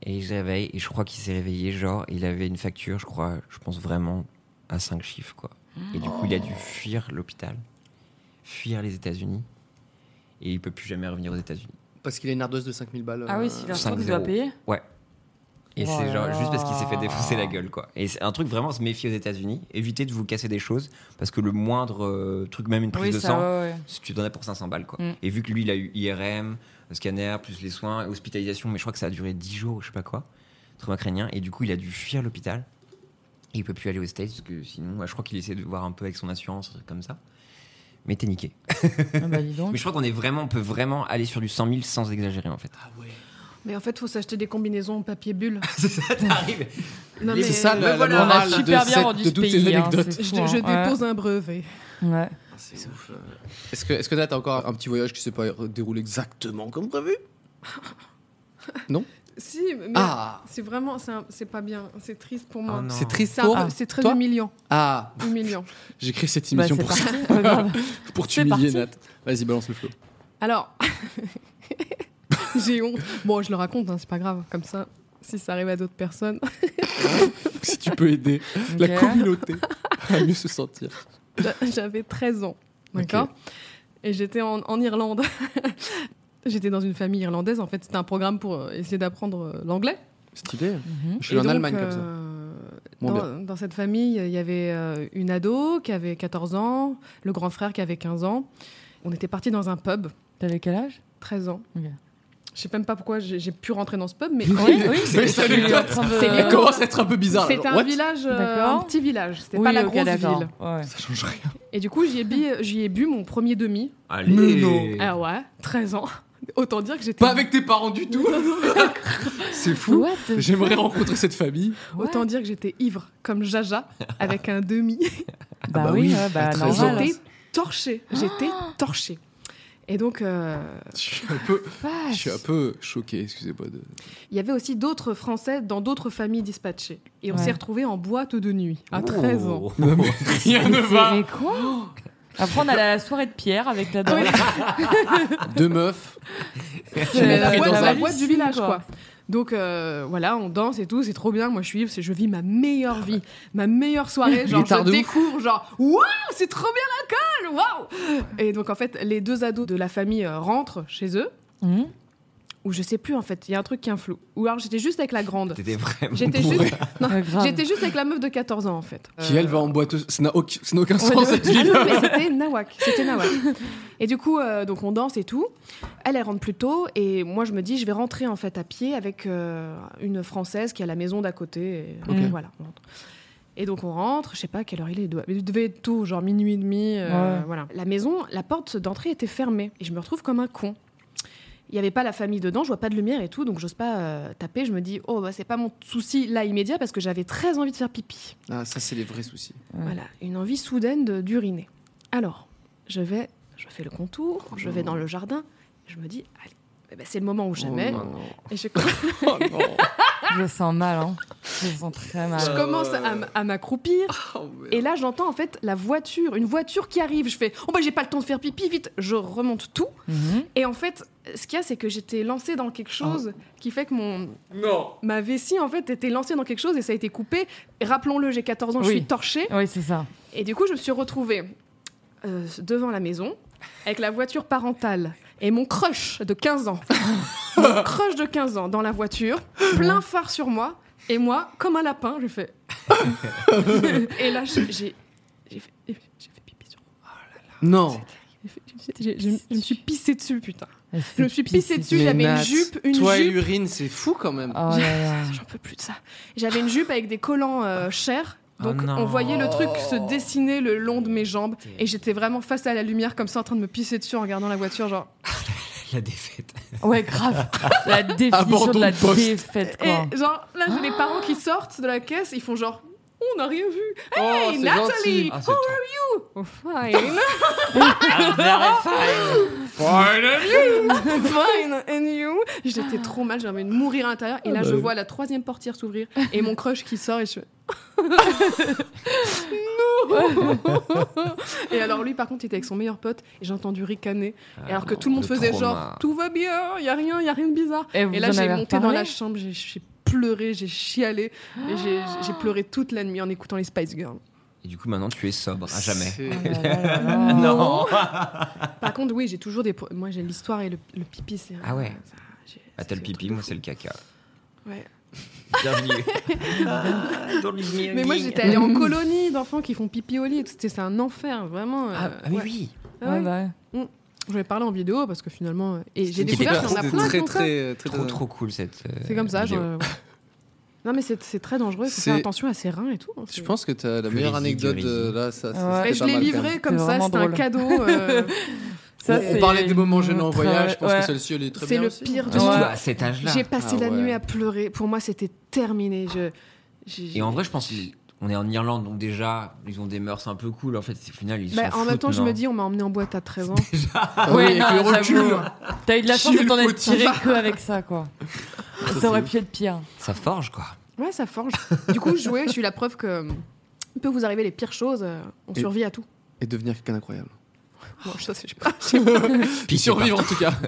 Et il se réveille, et je crois qu'il s'est réveillé, genre, il avait une facture, je crois, je pense vraiment à cinq chiffres, quoi. Et du coup, il a dû fuir l'hôpital, fuir les États-Unis, et il peut plus jamais revenir aux États-Unis. Parce qu'il a une ardoise de cinq mille balles. Ah oui, s'il a un il doit payer. Ouais. Et Oh c'est genre là juste parce qu'il s'est fait là. défoncer la gueule, quoi. Et c'est un truc vraiment, se méfier aux États-Unis, éviter de vous casser des choses, parce que le moindre euh, truc, même une prise Oui, de ça, sang, ouais, ouais. tu donnais pour cinq cents balles, quoi. Mm. Et vu que lui, il a eu I R M, le scanner, plus les soins, hospitalisation, mais je crois que ça a duré dix jours, je sais pas quoi, trauma crânien, et du coup, il a dû fuir l'hôpital. Et il peut plus aller aux States, parce que sinon, je crois qu'il essaie de voir un peu avec son assurance, un truc comme ça. Mais t'es niqué. Ah bah, dis donc. Mais je crois qu'on est vraiment, on peut vraiment aller sur du cent mille sans exagérer, en fait. Ah ouais. Mais en fait, faut s'acheter des combinaisons en papier bulle. C'est ça, t'arrives. Non, C'est mais- ça me la, la voilà. morale On a de, super bien cette- rendu de ce toutes ces pays, hein, anecdotes. c'est Je, fou, je hein. dépose un brevet. Ouais. C'est ouf. euh. Est-ce que, est-ce que là, t'as encore un petit voyage qui s'est pas déroulé exactement comme prévu? Non. Si, mais Ah. c'est vraiment, c'est, un- c'est pas bien. C'est triste pour moi. Oh non. C'est triste c'est, un pour peu- c'est très toi humiliant. Ah, Humiliant. j'ai créé cette Bah, émission c'est pour ça, parti. Ouais, grave. pour C'est t'humilier, parti. Nat. Vas-y, balance le flow. Alors, j'ai honte. Bon, je le raconte, hein, c'est pas grave. Comme ça, si ça arrive à d'autres personnes. Si tu peux aider la Ok. communauté à mieux se sentir. J'avais treize ans, d'accord Ok. Et j'étais en, en Irlande. J'étais dans une famille irlandaise. En fait, c'était un programme pour euh, essayer d'apprendre euh, l'anglais. Stylé. Mhm. Je suis en donc, Allemagne comme ça. euh, Bon, dans, dans cette famille, il y avait euh, une ado qui avait quatorze ans, le grand frère qui avait quinze ans. On était partis dans un pub, T'avais quel âge? treize ans. Ok. Je sais même pas pourquoi j'ai, j'ai pu rentrer dans ce pub, mais Oui, oui, Oui, ça lui en train de- C'est Elle commence à être un peu bizarre. c'était genre, un what village, euh, D'accord. un petit village. C'était Oui, pas la ok, grosse d'accord. ville. Ouais. Ça change rien. Et du coup, j'y ai, bu, j'y ai bu mon premier demi. Allez. Mais non. Ah ouais, treize ans. Autant dire que j'étais. Pas avec tes parents du tout. C'est fou. What the J'aimerais rencontrer cette famille. Autant dire que j'étais ivre, comme Jaja, avec un demi. Bah, bah oui, oui, ouais, bah à treize ans. normal. J'étais torchée. J'étais torchée. Et donc, euh, Je suis un peu, je Vache. suis un peu choqué, excusez-moi. De... il y avait aussi d'autres Français dans d'autres familles dispatchées. Et on Ouais. s'est retrouvés en boîte de nuit, à Oh. treize ans. Rien ne Mais va. mais quoi? Après, on allait à la soirée de Pierre avec la danse. Deux meufs. C'est la, pris boîte, dans la un- boîte du village, quoi. Donc euh, voilà, on danse et tout, c'est trop bien. Moi, je suis ivre, c'est- je vis ma meilleure vie, ma meilleure soirée. Genre, Guitare je de ouf. découvre, genre, waouh, c'est trop bien l'alcool, waouh. Et donc, en fait, les deux ados de la famille euh, rentrent chez eux, Mhm. ou je sais plus, en fait, il y a un truc qui est un flou. Ou alors, j'étais juste avec la grande. T'étais vraiment J'étais bourré. juste, non, Ouais, grave. j'étais juste avec la meuf de quatorze ans, en fait. Qui elle va en boîte. Ça n'a aucun, ça n'a aucun Ouais, sens de- cette Ah vie. non, mais c'était Nawak. C'était Nawak. Et du coup, euh, donc on danse et tout. Elle, elle rentre plus tôt. Et moi, je me dis, je vais rentrer en fait à pied avec euh, une Française qui est à la maison d'à côté. Et, Ok. voilà, on rentre. Et donc on rentre, je sais pas à quelle heure il est, il doit- il devait être tôt, genre minuit et demi. euh, Ouais. Voilà. La maison, la porte d'entrée était fermée. Et je me retrouve comme un con. Il n'y avait pas la famille dedans, je vois pas de lumière et tout, donc j'ose pas euh, taper. Je me dis, oh, bah, c'est pas mon souci là immédiat parce que j'avais très envie de faire pipi. Ah, ça, c'est les vrais soucis. Ouais. Voilà, une envie soudaine de- d'uriner. Alors, je vais, je fais le contour, je vais dans le jardin, je me dis, allez, eh ben, c'est le moment ou jamais. Oh, non. Et je, Oh, non. Je le sens mal, hein. Je le sens très mal. je commence à, m- à m'accroupir. Oh, merde. Et là, j'entends en fait la voiture, une voiture qui arrive. Je fais, oh bah j'ai pas le temps de faire pipi, vite. Je remonte tout. Mhm. Et en fait, ce qu'il y a, c'est que j'étais lancée dans quelque chose qui fait que mon Non. ma vessie en fait était lancée dans quelque chose et ça a été coupé. Et rappelons-le, j'ai quatorze ans, je Oui. suis torchée. Oui, c'est ça. Et du coup, je me suis retrouvée euh, devant la maison avec la voiture parentale et mon crush de quinze ans. Mon crush de quinze ans dans la voiture, plein phare sur moi. Et moi, comme un lapin, je fais. Et là, j'ai, j'ai, j'ai fait, j'ai fait pipi sur moi. Non. J'ai fait- j'ai- j'ai- je me suis pissée dessus, putain. Elle Je fait me suis pisser pissée dessus, Mais j'avais Nat, une jupe, une Toi et jupe. l'urine, c'est fou quand même. Oh là là. J'en peux plus de ça. J'avais une jupe avec des collants euh, chers. Donc Oh non. on voyait le truc se dessiner le long de mes jambes. Et j'étais vraiment face à la lumière comme ça en train de me pisser dessus en regardant la voiture genre... La défaite. Ouais, grave. La définition Abandon de la de poste. défaite, quoi. Et genre là j'ai les parents qui sortent de la caisse, ils font genre... On n'a rien vu. Oh, Hey c'est Nathalie, gentil. Ah, c'est how trop. are you? Oh, fine. Fine. And you? J'étais trop mal, j'avais envie de mourir à l'intérieur. Et là, je vois la troisième portière s'ouvrir et mon crush qui sort et je fais... Non. Et alors lui, par contre, il était avec son meilleur pote et j'ai entendu ricaner. Et alors que non, tout le monde le faisait trauma. genre tout va bien, il y a rien, il y a rien de bizarre. Et vous Et là, en j'ai avez monté dans reparlé la chambre, j'ai j'ai pleuré, j'ai chialé. Et j'ai, j'ai pleuré toute la nuit en écoutant les Spice Girls. Et du coup, maintenant, tu es sobre à jamais. C'est- Oh là là là. Non. Par contre, oui, j'ai toujours des. pro- Moi, j'ai l'histoire et le, le pipi, c'est. Ah ouais. ça, j'ai- Ah, c'est t'as le un pipi, truc de moi, fou. c'est le caca. Ouais. Bienvenue. Dans le lit. Mais moi, j'étais allée en colonie d'enfants qui font pipi au lit. et tout. C'était, c'est un enfer, vraiment. euh, Ah, ah oui, ouais. oui. Ah Ouais, ouais. bah ouais. Je vais parler en vidéo parce que finalement. Et j'ai C'était découvert qu'il y en a c'était plein qui très, font ça. très, très, Trop, trop cool cette. euh, C'est comme ça. vidéo. genre, ouais. Non, mais c'est, c'est très dangereux. Il faut C'est- faire attention à ses reins et tout. hein, Je c'est- pense que t'as la Plus meilleure risique, anecdote du de risique. là. Ça, ça, Ouais. c'était Et je pas l'ai mal, quand livré même. comme C'est ça. vraiment C'était un drôle. cadeau. euh, Ça, on, c'est on parlait des moments gênants en très- voyage. Je pense ouais. que celle-ci, elle est très C'est bien le aussi. pire Mais de surtout Ouais. à cet âge-là. J'ai passé Ah la ouais. nuit à pleurer. Pour moi, c'était terminé. Je, j'ai- Et en vrai, je pense qu'on est en Irlande, donc déjà, ils ont des mœurs un peu cool. En fait, au final, ils Bah, s'en en même foutent, temps, je non me dis, on m'a emmené en boîte à treize ans. Ah Ouais, oui, non, avec le recul. j'avoue. T'as eu de la chance de Chier t'en le être foutu. tiré que avec ça, quoi. Ça aurait pu être pire. Ça forge, quoi. Ouais, ça forge. Du coup, jouer, je suis la preuve que euh, il peut vous arriver les pires choses. euh, On Et- survit à tout. Et devenir quelqu'un d'incroyable. Bon, ça, c'est, je sais pas. Puis survivre en tout cas.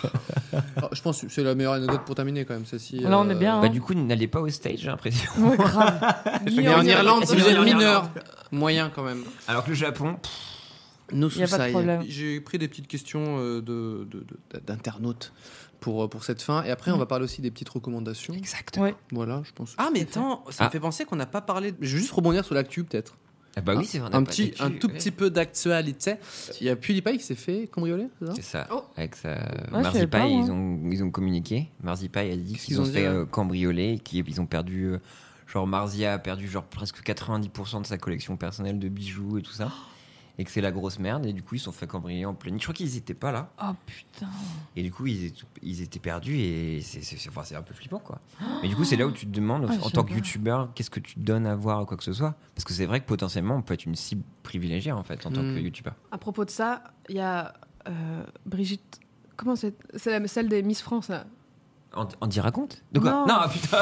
Ah, je pense que c'est la meilleure anecdote pour terminer quand même, celle-ci. Là, on est bien, hein. Bah, du coup, n'allez pas au stage, j'ai l'impression. Ouais, grave. Mais en Irlande, si vous êtes En Irlande. mineur, moyen quand même. Alors que le Japon, No Y a pas de suicide. problème. J'ai pris des petites questions euh, de, de- de- d'internautes pour, euh, pour cette fin. Et après, on va parler aussi des petites recommandations. exact. Ouais. Voilà, je pense. Ah, mais attends, ça Ah. me fait penser qu'on n'a pas parlé. Je vais juste rebondir sur l'actu, peut-être. Ah bah oui, c'est vrai. on a Un, pas petit, d'actu, un tout ouais. petit peu d'actualité. Il y a PewDiePie qui s'est fait cambrioler, c'est ça C'est ça. Oh. Avec sa je savais pas, Marzipie, moi. ils ont, ils ont communiqué. Marzipie a dit Qu'est-ce qu'ils qu'ils ont ont se dit, fait ouais euh, cambrioler et qu'ils ont perdu. euh, genre, Marzia a perdu genre presque quatre-vingt-dix pour cent de sa collection personnelle de bijoux et tout ça. Et que c'est la grosse merde. Et du coup, ils se sont fait cambrioler en pleine nuit. Je crois qu'ils étaient pas là. Oh putain. Et du coup, ils étaient, ils étaient perdus et c'est, c'est, c'est- enfin, c'est un peu flippant, quoi. Mais du coup, c'est là où tu te demandes, Ah, en je tant sais que pas. youtubeur, qu'est-ce que tu te donnes à voir ou quoi que ce soit. Parce que c'est vrai que potentiellement, on peut être une cible privilégiée, en fait, en tant Mm. que youtubeur. À propos de ça, il y a euh, Brigitte. Comment c'est C'est la- celle des Miss France, là. En, en dit raconte De quoi Non. Non, putain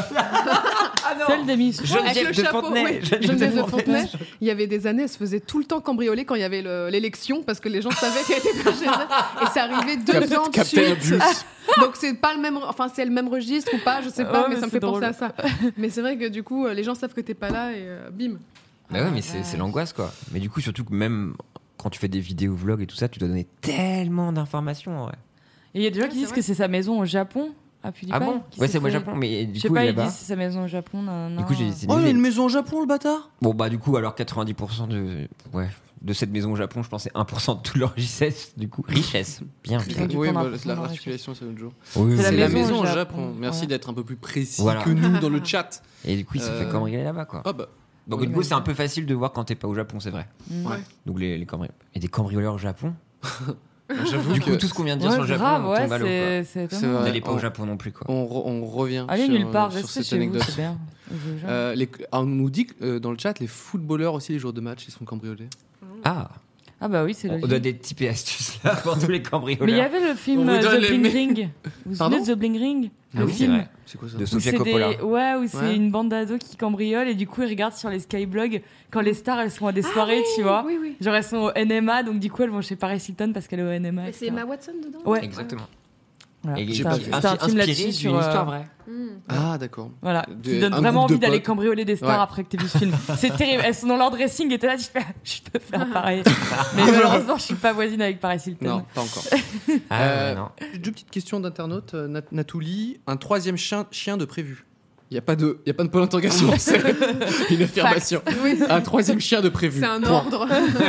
Ah non Celle des Miss. Geneviève Avec le de chapeau, Fontenay. oui. Geneviève Geneviève de de Fontenay. Fontenay. Il y avait des années, elle se faisait tout le temps cambrioler quand il y avait le- l'élection parce que les gens savaient qu'elle était pas chez elle. Et c'est arrivé deux Cap- ans de Captain suite. Obvious. Donc c'est pas le même, enfin c'est le même registre ou pas, je sais pas, Ouais, mais, mais ça me c'est fait drôle. penser à ça. Mais c'est vrai que du coup, euh, les gens savent que t'es pas là et euh, bim. Bah ouais, mais c'est, c'est l'angoisse, quoi. Mais du coup, surtout que même quand tu fais des vidéos, vlogs et tout ça, tu dois donner tellement d'informations, en vrai. Et il y a des gens Ouais, qui c'est disent vrai. que c'est sa maison au Japon. Ah, PewDiePie, Ah bon qui Ouais, s'est c'est au fait- Japon, mais du Je sais coup, pas, ils là-bas... disent que c'est sa maison au Japon. nan, nan, Du coup, j'ai nan. essayé Oh, de il a une deviner. maison au Japon, le bâtard. Bon, bah, du coup, alors quatre-vingt-dix pour cent de... Ouais. De cette maison au Japon, je pensais un pour cent de toute leur richesse, du coup. Richesse. Bien, Ils bien. ont dû Oui, prendre un bah, peu la dans la articulation, c'est l'autre jour. Oui, C'est oui, C'est la la maison maison au au Japon, Japon. Merci ouais. d'être un peu plus précis Voilà. que nous dans le chat. Et du coup, ils se sont Euh, fait cambrioler là-bas, quoi. Ah bah. Donc, oui, du coup, mais- c'est un peu facile de voir quand t'es pas au Japon, c'est vrai. Mm. Ouais. Donc, les, les cambrioleurs. Et des cambrioleurs au Japon J'avoue Du coup, que tout ce qu'on vient de dire Ouais, sur le Japon, grave, on ouais, tombe à l'eau, c'est quoi. c'est C'est étonnant. vrai. N'allez pas on- au Japon non plus, quoi. on, re- on revient Allez sur, nulle part, sur restez cette chez vous, anecdote. c'est bien. Je veux jamais. Euh, les- on nous dit que, euh, dans le chat, les footballeurs aussi, les jours de match, ils sont cambriolés. Ah Ah bah oui, c'est On logique. donne des tips et astuces là pour tous les cambrioleurs. Mais il y avait le On film vous euh, donne The les Bling me- Ring. Vous vous Pardon souvenez de The Bling Ring Ah Le oui, c'est film vrai. C'est quoi ça De Où Sofia c'est Coppola. des- Ouais, où c'est Ouais. une bande d'ados qui cambriolent et du coup ils regardent sur les skyblogs quand les stars elles sont à des soirées, tu vois. Oui, oui. Genre elles sont au N M A, donc du coup elles vont chez Paris Hilton parce qu'elle est au N M A. Et et c'est cetera. Emma Watson dedans. Ouais. Exactement. Voilà. Et il est C'était un, pas inspiré vu. c'était un film là-dessus d'une sur. euh, histoire vraie. Mm. Ah, d'accord. Voilà, De- qui donne un vraiment groupe de envie d'aller potes. cambrioler des stars Ouais. après que t'aies vu ce film. C'est terrible. Elles sont dans leur dressing et t'es là, tu fais, je peux faire pareil. Mais malheureusement, je suis pas voisine avec Paris Hilton. Non, pas encore. Ah Euh, ouais, non. Deux petites questions d'internautes. Euh, Nat- Natouli, un troisième chien, chien de prévu. Il n'y a pas de, il y a pas de point d'interrogation. C'est une affirmation. Oui. Un troisième chien de prévu. C'est un Point. ordre.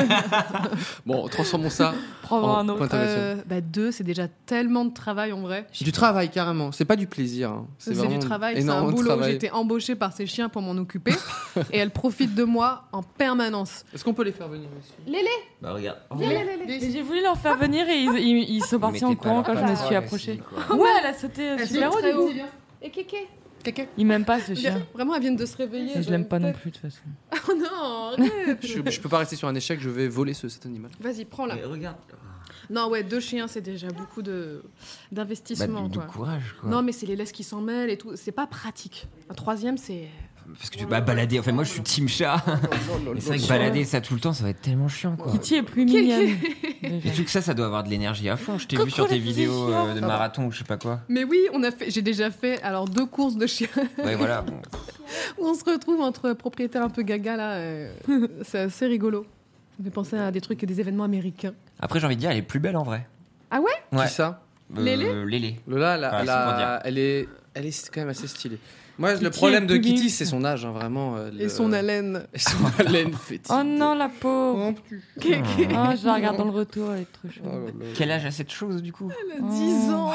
Bon, transformons ça. Prends en un autre. point d'interrogation. Euh, bah deux, c'est déjà tellement de travail en vrai. Du travail, carrément. C'est pas du plaisir. hein. C'est vraiment du travail, c'est un énormément de boulot. J'ai travail. été embauchée par ces chiens pour m'en occuper et elles profitent de moi en permanence. Est-ce qu'on peut les faire venir ici Lélé, Bah regarde. Mais j'ai voulu leur faire venir et ils, ils- ils sont partis en courant quand je me suis approchée. Ouais, elle a sauté elles super sont haut très du coup. haut. Et Kéké. Kéké. Il m'aime pas ce chien. Vraiment, elles viennent de se réveiller. Et je l'aime pas non plus de toute façon. Oh non, arrête. je, je peux pas rester sur un échec, je vais voler ce, cet animal. Vas-y, prends là. Regarde. Non, ouais, deux chiens, c'est déjà beaucoup de Bah, d'investissement. du, du quoi. courage, quoi. Non, mais c'est les laisses qui s'en mêlent et tout. C'est pas pratique. Un troisième, c'est. parce que tu vas balader. Enfin, moi, je suis team chat. Mais c'est vrai que balader ça tout le temps, ça va être tellement chiant, quoi. Kitty est plus Qui- mignonne. Et tout que ça, ça doit avoir de l'énergie à fond. Je t'ai vu sur tes vidéos euh, de marathon ou je sais pas quoi. Mais oui, on a fait, j'ai déjà fait alors deux courses de chiens Ouais, voilà. Bon. où on se retrouve entre propriétaires un peu gaga là. euh, c'est assez rigolo. Ça me fait penser à des trucs et des événements américains. Après, j'ai envie de dire, elle est plus belle en vrai. Ah ouais Ouais. Qui ça Euh, Lélé Lélé. Lola, la- Voilà, la- c'est pour dire. elle est, elle est quand même assez stylée. Moi, le Kitty problème est de plus Kitty, mince. c'est son âge, hein, vraiment. euh, Et le- son haleine. Et son haleine fétide. Oh non, la pauvre. Oh, Oh, je la regarde dans le retour, elle est trop chouette. oh là là. Quel âge a cette chose du coup? Elle a dix ans.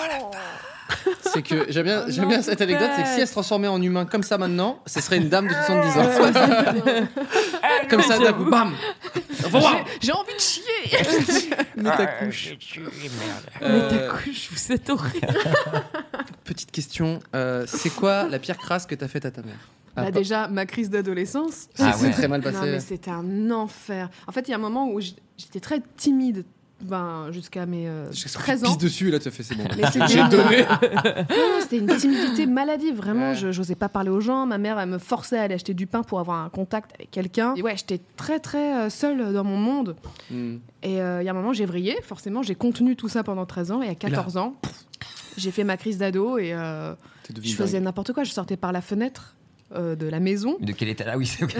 C'est que j'aime bien, Oh j'aime non, bien cette anecdote, c'est que si elle se transformait en humain comme ça maintenant, ce serait une dame de soixante-dix ans. Comme ça, d'un coup, bam. J'ai envie de chier. Mais ta couche. Mais Euh, ta couche, vous êtes horrible. Petite question, euh, c'est quoi la pire crasse que t'as faite à ta mère? Bah Ah, déjà, ma crise d'adolescence. Ah Ah c'est ouais. très mal Non, passé. mais c'était un enfer. En fait, il y a un moment où j'- j'étais très timide, ben, jusqu'à mes euh, treize ans. Pisse dessus, là, tu as fait, c'est bon. Mais c'était J'ai une- donné. Non, c'était une timidité maladive. Vraiment, Ouais. je n'osais pas parler aux gens. Ma mère, elle me forçait à aller acheter du pain pour avoir un contact avec quelqu'un. Et ouais, j'étais très, très euh, seule dans mon monde. Hmm. Et euh, il y a un moment, j'ai vrillé. Forcément, j'ai contenu tout ça pendant treize ans. Et à quatorze ans, j'ai fait ma crise d'ado et euh, T'es devenu je faisais dingue. n'importe quoi. Je sortais par la fenêtre euh, de la maison. De quel état là? Oui, c'est ok.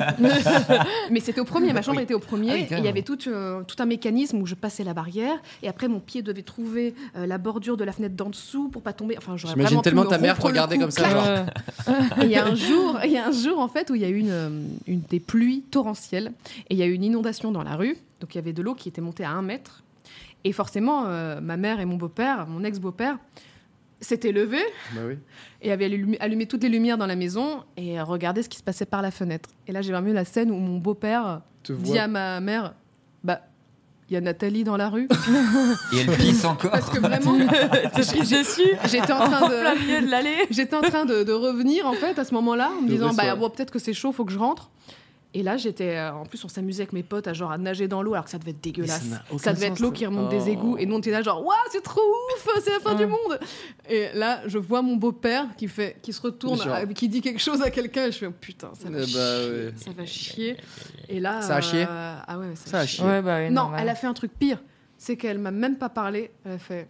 Mais c'était au premier, ma chambre Oui. était au premier. Ah oui, et il y carrément. avait tout, euh, tout un mécanisme où je passais la barrière. Et après, mon pied devait trouver euh, la bordure de la fenêtre d'en dessous pour pas tomber. Enfin, j'aurais J'imagine vraiment pu tellement me ta mère te rompre le regarder cou, comme ça, clac. genre. Euh, Et il y a un jour, il y a un jour en fait où il y a eu une, euh, une des pluies torrentielles et il y a eu une inondation dans la rue. Donc il y avait de l'eau qui était montée à un mètre. Et forcément, euh, ma mère et mon beau-père, mon ex-beau-père, s'étaient levés Bah oui. et avaient allumé, allumé toutes les lumières dans la maison et regardaient ce qui se passait par la fenêtre. Et là, j'ai vraiment eu la scène où mon beau-père Te dit vois. à ma mère, bah, il y a Nathalie dans la rue. Et elle pisse encore. Parce que vraiment, T'es pisse dessus j'étais en en train plein de... milieu de l'allée. J'étais en train de, de revenir en fait à ce moment-là en me De disant bah ressort. bon, peut-être que c'est chaud, faut que je rentre. Et là j'étais euh, en plus on s'amusait avec mes potes à genre à nager dans l'eau alors que ça devait être dégueulasse. Mais ça n'a aucun Ça devait être sens, l'eau ça. qui remonte Oh. des égouts et nous on était là genre waouh c'est trop ouf, c'est la fin du Ouais. monde. Et là je vois mon beau-père qui fait qui se retourne, Genre. euh, qui dit quelque chose à quelqu'un et je fais oh, putain ça va Eh bah, chier, ouais. ça va chier. Et là Ça a chié euh, ah ouais ça, Ça a a chié. chié. Ouais, bah ouais, Non, normal. elle a fait un truc pire, c'est qu'elle m'a même pas parlé. Elle a fait.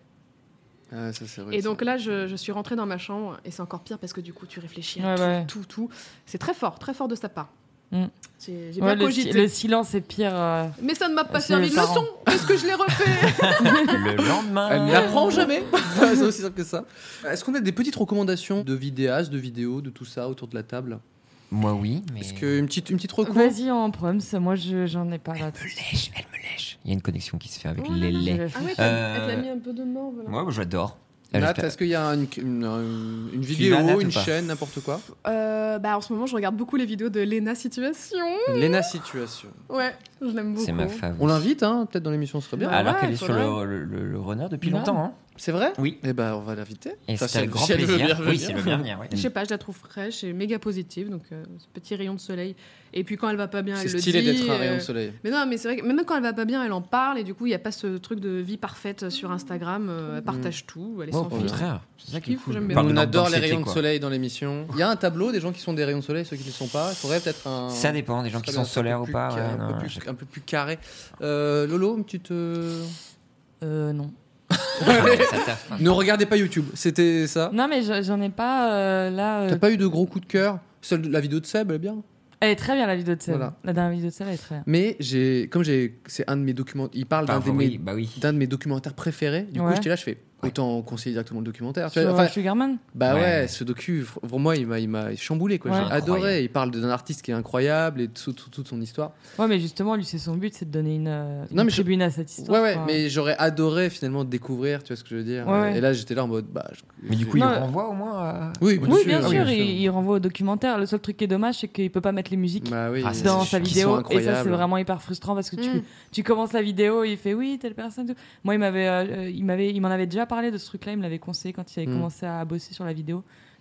Ah, ça, c'est vrai, Et ça. donc là, je, je suis rentrée dans ma chambre et c'est encore pire parce que du coup, tu réfléchis à Ouais, tout, ouais. tout, tout. C'est très fort, très fort de sa part. Mm. J'ai j'ai Ouais, bien le, si- cogité. le silence est pire. euh, Mais ça ne m'a pas C'est servi les de parents. leçon. Est-ce que je l'ai refait? Le lendemain. Elle n'apprend jamais. C'est aussi simple que ça. Est-ce qu'on a des petites recommandations de vidéastes, de vidéos, de tout ça autour de la table? Moi, oui. Mais... Est-ce qu'une petite, une petite reco? Vas-y en proms, moi je- j'en ai pas là. Elle me lèche, elle me lèche. Il y a une connexion qui se fait avec Oh là les là, laits. Ah ouais, t'as- Euh, elle t'a mis un peu de mort. Voilà. Moi, j'adore. Euh, Nat, j'espère- est-ce qu'il y a une, une, une- une Tu vidéo, vas, Nat, ou une pas chaîne, n'importe quoi? Euh, bah, en ce moment, je regarde beaucoup les vidéos de Lena Situation. Lena Situation. Ouais, je l'aime beaucoup. C'est ma fave. On l'invite, hein, peut-être dans l'émission, ce serait bien. Bah, Alors ouais, qu'elle est sur faudrait. le, le, le runner depuis Ouais. longtemps. Hein. C'est vrai? Oui. Eh ben, on va l'inviter. Et Enfin, c'est si un elle- grand si elle veut plaisir. bien Oui, venir. si elle veut bien venir. oui. Je sais pas, je la trouve fraîche et méga positive, donc euh, ce petit rayon de soleil. Et puis quand elle va pas bien, C'est elle le stylé dit. d'être un rayon euh, de soleil. Mais non, mais c'est vrai que même quand elle va pas bien, elle en parle et du coup, il y a pas ce truc de vie parfaite sur Instagram. euh, elle partage tout, elle est Ouais, sans au filtre. contraire. C'est ça qui est kiffe, cool. j'aime bien. Parle On de adore les d'anxiété, rayons de quoi. soleil dans l'émission. Il y a un tableau des gens qui sont des rayons de soleil, ceux qui ne le sont pas. Il faudrait peut-être un. Ça dépend des gens qui Très sont bien, un peu solaires ou plus pas. ca- ouais, un, non, peu plus, je- un peu plus carré. Euh, Lolo, une petite. euh, Euh, non. Ça taffe, hein. Ne regardez pas YouTube, c'était ça. Non, mais je- j'en ai pas euh, là. euh, T'as pas eu de gros coup de cœur? Celle de la vidéo de Seb, elle est bien. Elle est très bien la vidéo de Seb. Voilà. La dernière vidéo de Seb, elle est très bien. Mais j'ai, comme j'ai, c'est un de mes documents. Il parle d'un, Bah, des oui, mes- bah oui. d'un de mes documentaires préférés. Du coup, Ouais. j'étais là, je fais autant conseiller directement le documentaire. Tu vois, Sur enfin, Sugarman. bah ouais. Ouais. ce docu, pour moi, il m'a, il m'a chamboulé. Quoi. Ouais. J'ai adoré. Incroyable. Il parle d'un artiste qui est incroyable et de tout- tout- toute son histoire. Ouais, mais justement, lui, c'est son but, c'est de donner une, euh, une Non, mais je- tribune à cette histoire. Ouais, ouais, quoi. mais j'aurais adoré finalement découvrir, tu vois ce que je veux dire. Ouais, ouais. Et là, j'étais là en mode. Bah, je- Mais du coup, Non, il euh, renvoie au moins à. Oui, Oui, bien Ah sûr, bien il, il renvoie au documentaire. Le seul truc qui est dommage, c'est qu'il peut pas mettre les musiques Bah oui, Ah, c'est dans c'est sa chiant. qui vidéo. sont Et ça, c'est incroyables. vraiment hyper frustrant parce que tu, Mm. tu commences la vidéo, il fait oui, telle personne. tout. Moi, il m'avait, euh, il m'avait, il m'en avait déjà parlé de ce truc-là. Il me l'avait conseillé quand il avait Mm. commencé à bosser sur la vidéo.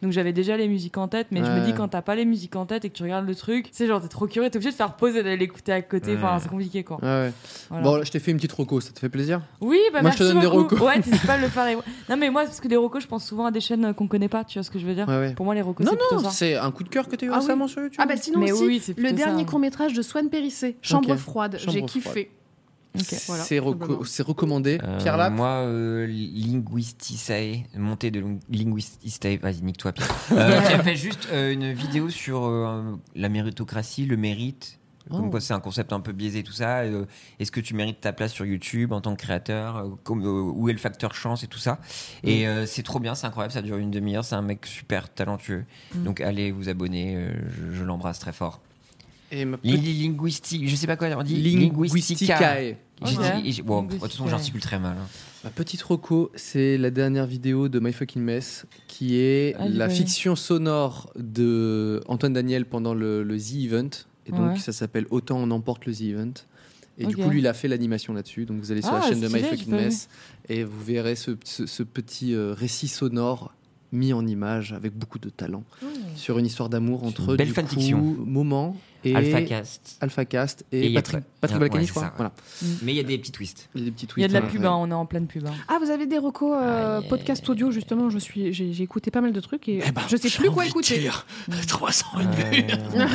Donc j'avais déjà les musiques en tête, mais je me Ouais. dis quand t'as pas les musiques en tête et que tu regardes le truc, c'est genre t'es trop curieux, t'es obligé de faire pause et d'aller l'écouter à côté. Enfin, Ouais. c'est compliqué quoi. Ouais, ouais. Voilà. Bon, là, je t'ai fait une petite reco, ça te fait plaisir? Oui, bah Moi, je te merci donne des beaucoup. recos. Ouais, t'hésites pas à le faire. et- Non, mais moi, parce que les recos, je pense souvent à des chaînes qu'on connaît pas, tu vois ce que je veux dire. Ouais, ouais. Pour moi, les recos, Non, c'est plutôt non, ça. c'est un coup de cœur que t'as eu Ah récemment oui. sur YouTube. Ah bah sinon Mais aussi, oui, c'est le plutôt dernier ça. court-métrage de Swan Périssé, Chambre Ok. froide, Chambre j'ai froide. kiffé. Ok. Voilà, c'est, reco- simplement. c'est recommandé. Euh, Pierre Lap. Moi, euh, Linguisticae, montée de Ling- Linguisticae, vas-y, nique-toi, Pierre. Euh, qui a fait juste euh, une vidéo sur euh, la méritocratie, le mérite. Comme Oh. quoi, c'est un concept un peu biaisé, tout ça. Euh, est-ce que tu mérites ta place sur YouTube en tant que créateur euh, comme, euh, Où est le facteur chance et tout ça. Et euh, c'est trop bien, c'est incroyable, ça dure une demi-heure. C'est un mec super talentueux. Mm. Donc, allez vous abonner. euh, je, je l'embrasse très fort. Et ma Li- petite li- Linguistique, je sais pas quoi on dit. Linguisticae. J'ai Ok. dit- j'ai- bon, de toute façon, Linguisticae. j'articule très mal. hein. Ma petite reco, c'est la dernière vidéo de My Fucking Mess, qui est Ah, j'ai la pas vu. fiction sonore de Antoine Daniel pendant le, le The Event. Et donc, Ouais. ça s'appelle Autant on emporte le The Event. Et du Ok. coup, lui, il a fait l'animation là-dessus. Donc, vous allez sur Ah, la chaîne de My stylé, j'ai Fucking pas vu. Mess et vous verrez ce, ce- ce petit euh, récit sonore mis en image avec beaucoup de talent sur une histoire d'amour C'est entre une belle du fanfiction. coup, Moment et AlphaCast. AlphaCast Et et, il y a Patrick, pas- Patrick ouais, Balkany, ouais, je crois. c'est ça, Voilà. Mais il y a des petits twists. Il y a des petits tweets. Il y a de la ouais. pub, hein, on est en pleine pub. hein. Ah, vous avez des recos euh, Aïe, podcast aïe, audio, aïe. justement. Je suis, j'ai, j'ai écouté pas mal de trucs et Eh ben, je sais j'ai plus quoi envie de écouter. dire, trois cents Euh, vues.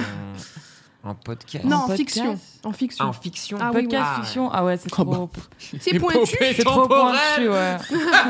En podcast. Non, En en podcast. fiction. En fiction. Ah, en fiction. Ah oui, Podcast, oui. fiction, ah ouais, c'est Oh, trop. C'est pointu. C'est trop pointu, ouais.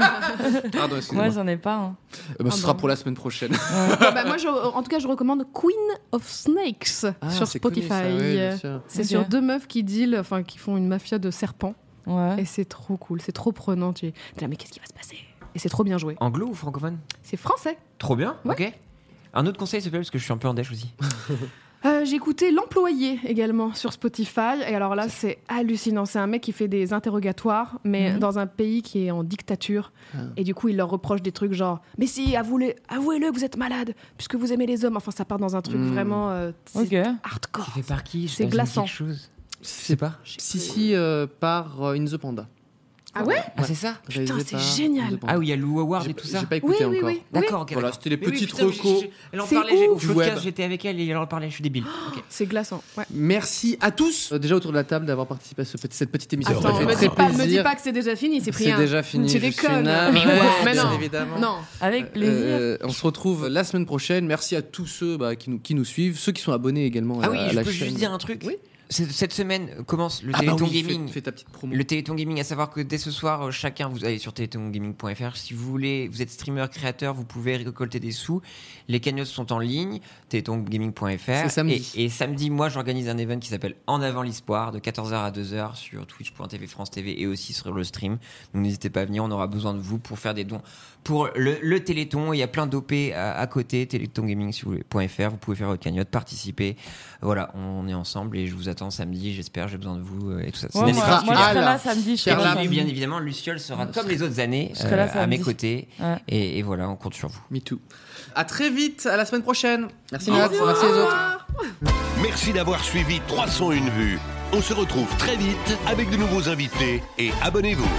Pardon, excusez-moi. Moi, j'en ai pas. hein. Euh, bah, ce Ah sera bon. pour la semaine prochaine. Bah, bah, moi, je- en tout cas, je recommande Queen of Snakes Ah, sur c'est connu, Spotify. ça, oui, bien sûr. C'est Ok. sur deux meufs qui deal, enfin qui font une mafia de serpents. Ouais. Et c'est trop cool, c'est trop prenant. Tu es t'es là, mais qu'est-ce qui va se passer? Et c'est trop bien joué. Anglo ou francophone? C'est français. Trop bien. Ouais. Ok. Un autre conseil, s'il te plaît, parce que je suis un peu en dèche aussi. Euh, j'ai écouté L'Employé également sur Spotify. Et alors là, c'est hallucinant. C'est un mec qui fait des interrogatoires, mais Mhm. dans un pays qui est en dictature. Ah. Et du coup, il leur reproche des trucs genre Mais si, avouez-le, avouez-le que vous êtes malade, puisque vous aimez les hommes. Enfin, ça part dans un truc Mhm. vraiment euh, c'est Ok. hardcore. Fait par qui? C'est glaçant. Quelque chose. Je sais pas. Si, si, euh, par euh, In the Panda. Ah ouais? Ah, c'est ça? Putain, Réalisé c'est par génial. In the Panda. Ah oui, il y a Lou Howard J'ai- et tout ça. J'ai pas Oui, écouté oui, encore. oui. D'accord, ok. Voilà, d'accord. c'était les Mais oui, petites putain, mais recos. j'ai- Elle en C'est parlait, j'ai- au ouf. podcast, Web. j'étais avec elle et elle en parlait, je suis débile. Ok. C'est glaçant. Ouais. Merci à tous, euh, déjà autour de la table, d'avoir participé à ce petit- cette petite émission. Attends, Ça fait me très dis, pas, me dis plaisir. pas que c'est déjà fini, c'est pris C'est un. déjà fini. Tu je suis déconnes. navré, Mais ouais, mais bien non. évidemment. Non. Avec plaisir. Euh, on se retrouve la semaine prochaine. Merci à tous ceux bah, qui, nous, qui nous suivent, ceux qui sont abonnés également Ah à, oui, à je la peux chaîne. juste dire un truc. Oui. Cette cette semaine commence le Ah bah Téléthon oui, Gaming. fais, fais ta petite promo. Le Téléthon Gaming, à savoir que dès ce soir, euh, chacun, vous allez sur téléthon gaming point f r. Si vous voulez, vous êtes streamer, créateur, vous pouvez récolter des sous. Les cagnottes sont en ligne, téléthon gaming point f r. C'est samedi. Et, et samedi, moi, j'organise un event qui s'appelle En avant l'histoire, de quatorze heures à deux heures sur twitch point t v, France T V et aussi sur le stream. Donc n'hésitez pas à venir, on aura besoin de vous pour faire des dons pour le, le Téléthon. Il y a plein d'O P à, à côté, téléthon gaming si vous voulez, .fr. Vous pouvez faire votre cagnotte, participer. Voilà, on est ensemble et je vous attends samedi, j'espère, j'ai besoin de vous euh, et tout ça. C'est Ouais, une moi, année sera moi, je à serai la- là samedi. Je serai et là Pierre puis, samedi. bien évidemment, Luciole sera comme les autres années Je serai là euh, à mes samedi. côtés. Ouais. Et, et voilà, on compte sur vous. Me too. À très vite, à la semaine prochaine. Merci Au Nat, revoir. merci les autres. Merci d'avoir suivi trois cent une vues. On se retrouve très vite avec de nouveaux invités et abonnez-vous.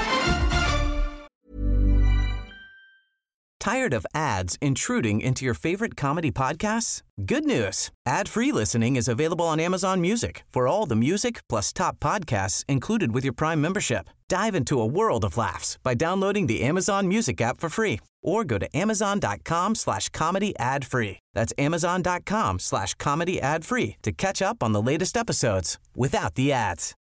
Tired of ads intruding into your favorite comedy podcasts? Good news. Ad-free listening is available on Amazon Music for all the music plus top podcasts included with your Prime membership. Dive into a world of laughs by downloading the Amazon Music app for free or go to amazon.com slash comedy ad free. That's amazon.com slash comedy ad free to catch up on the latest episodes without the ads.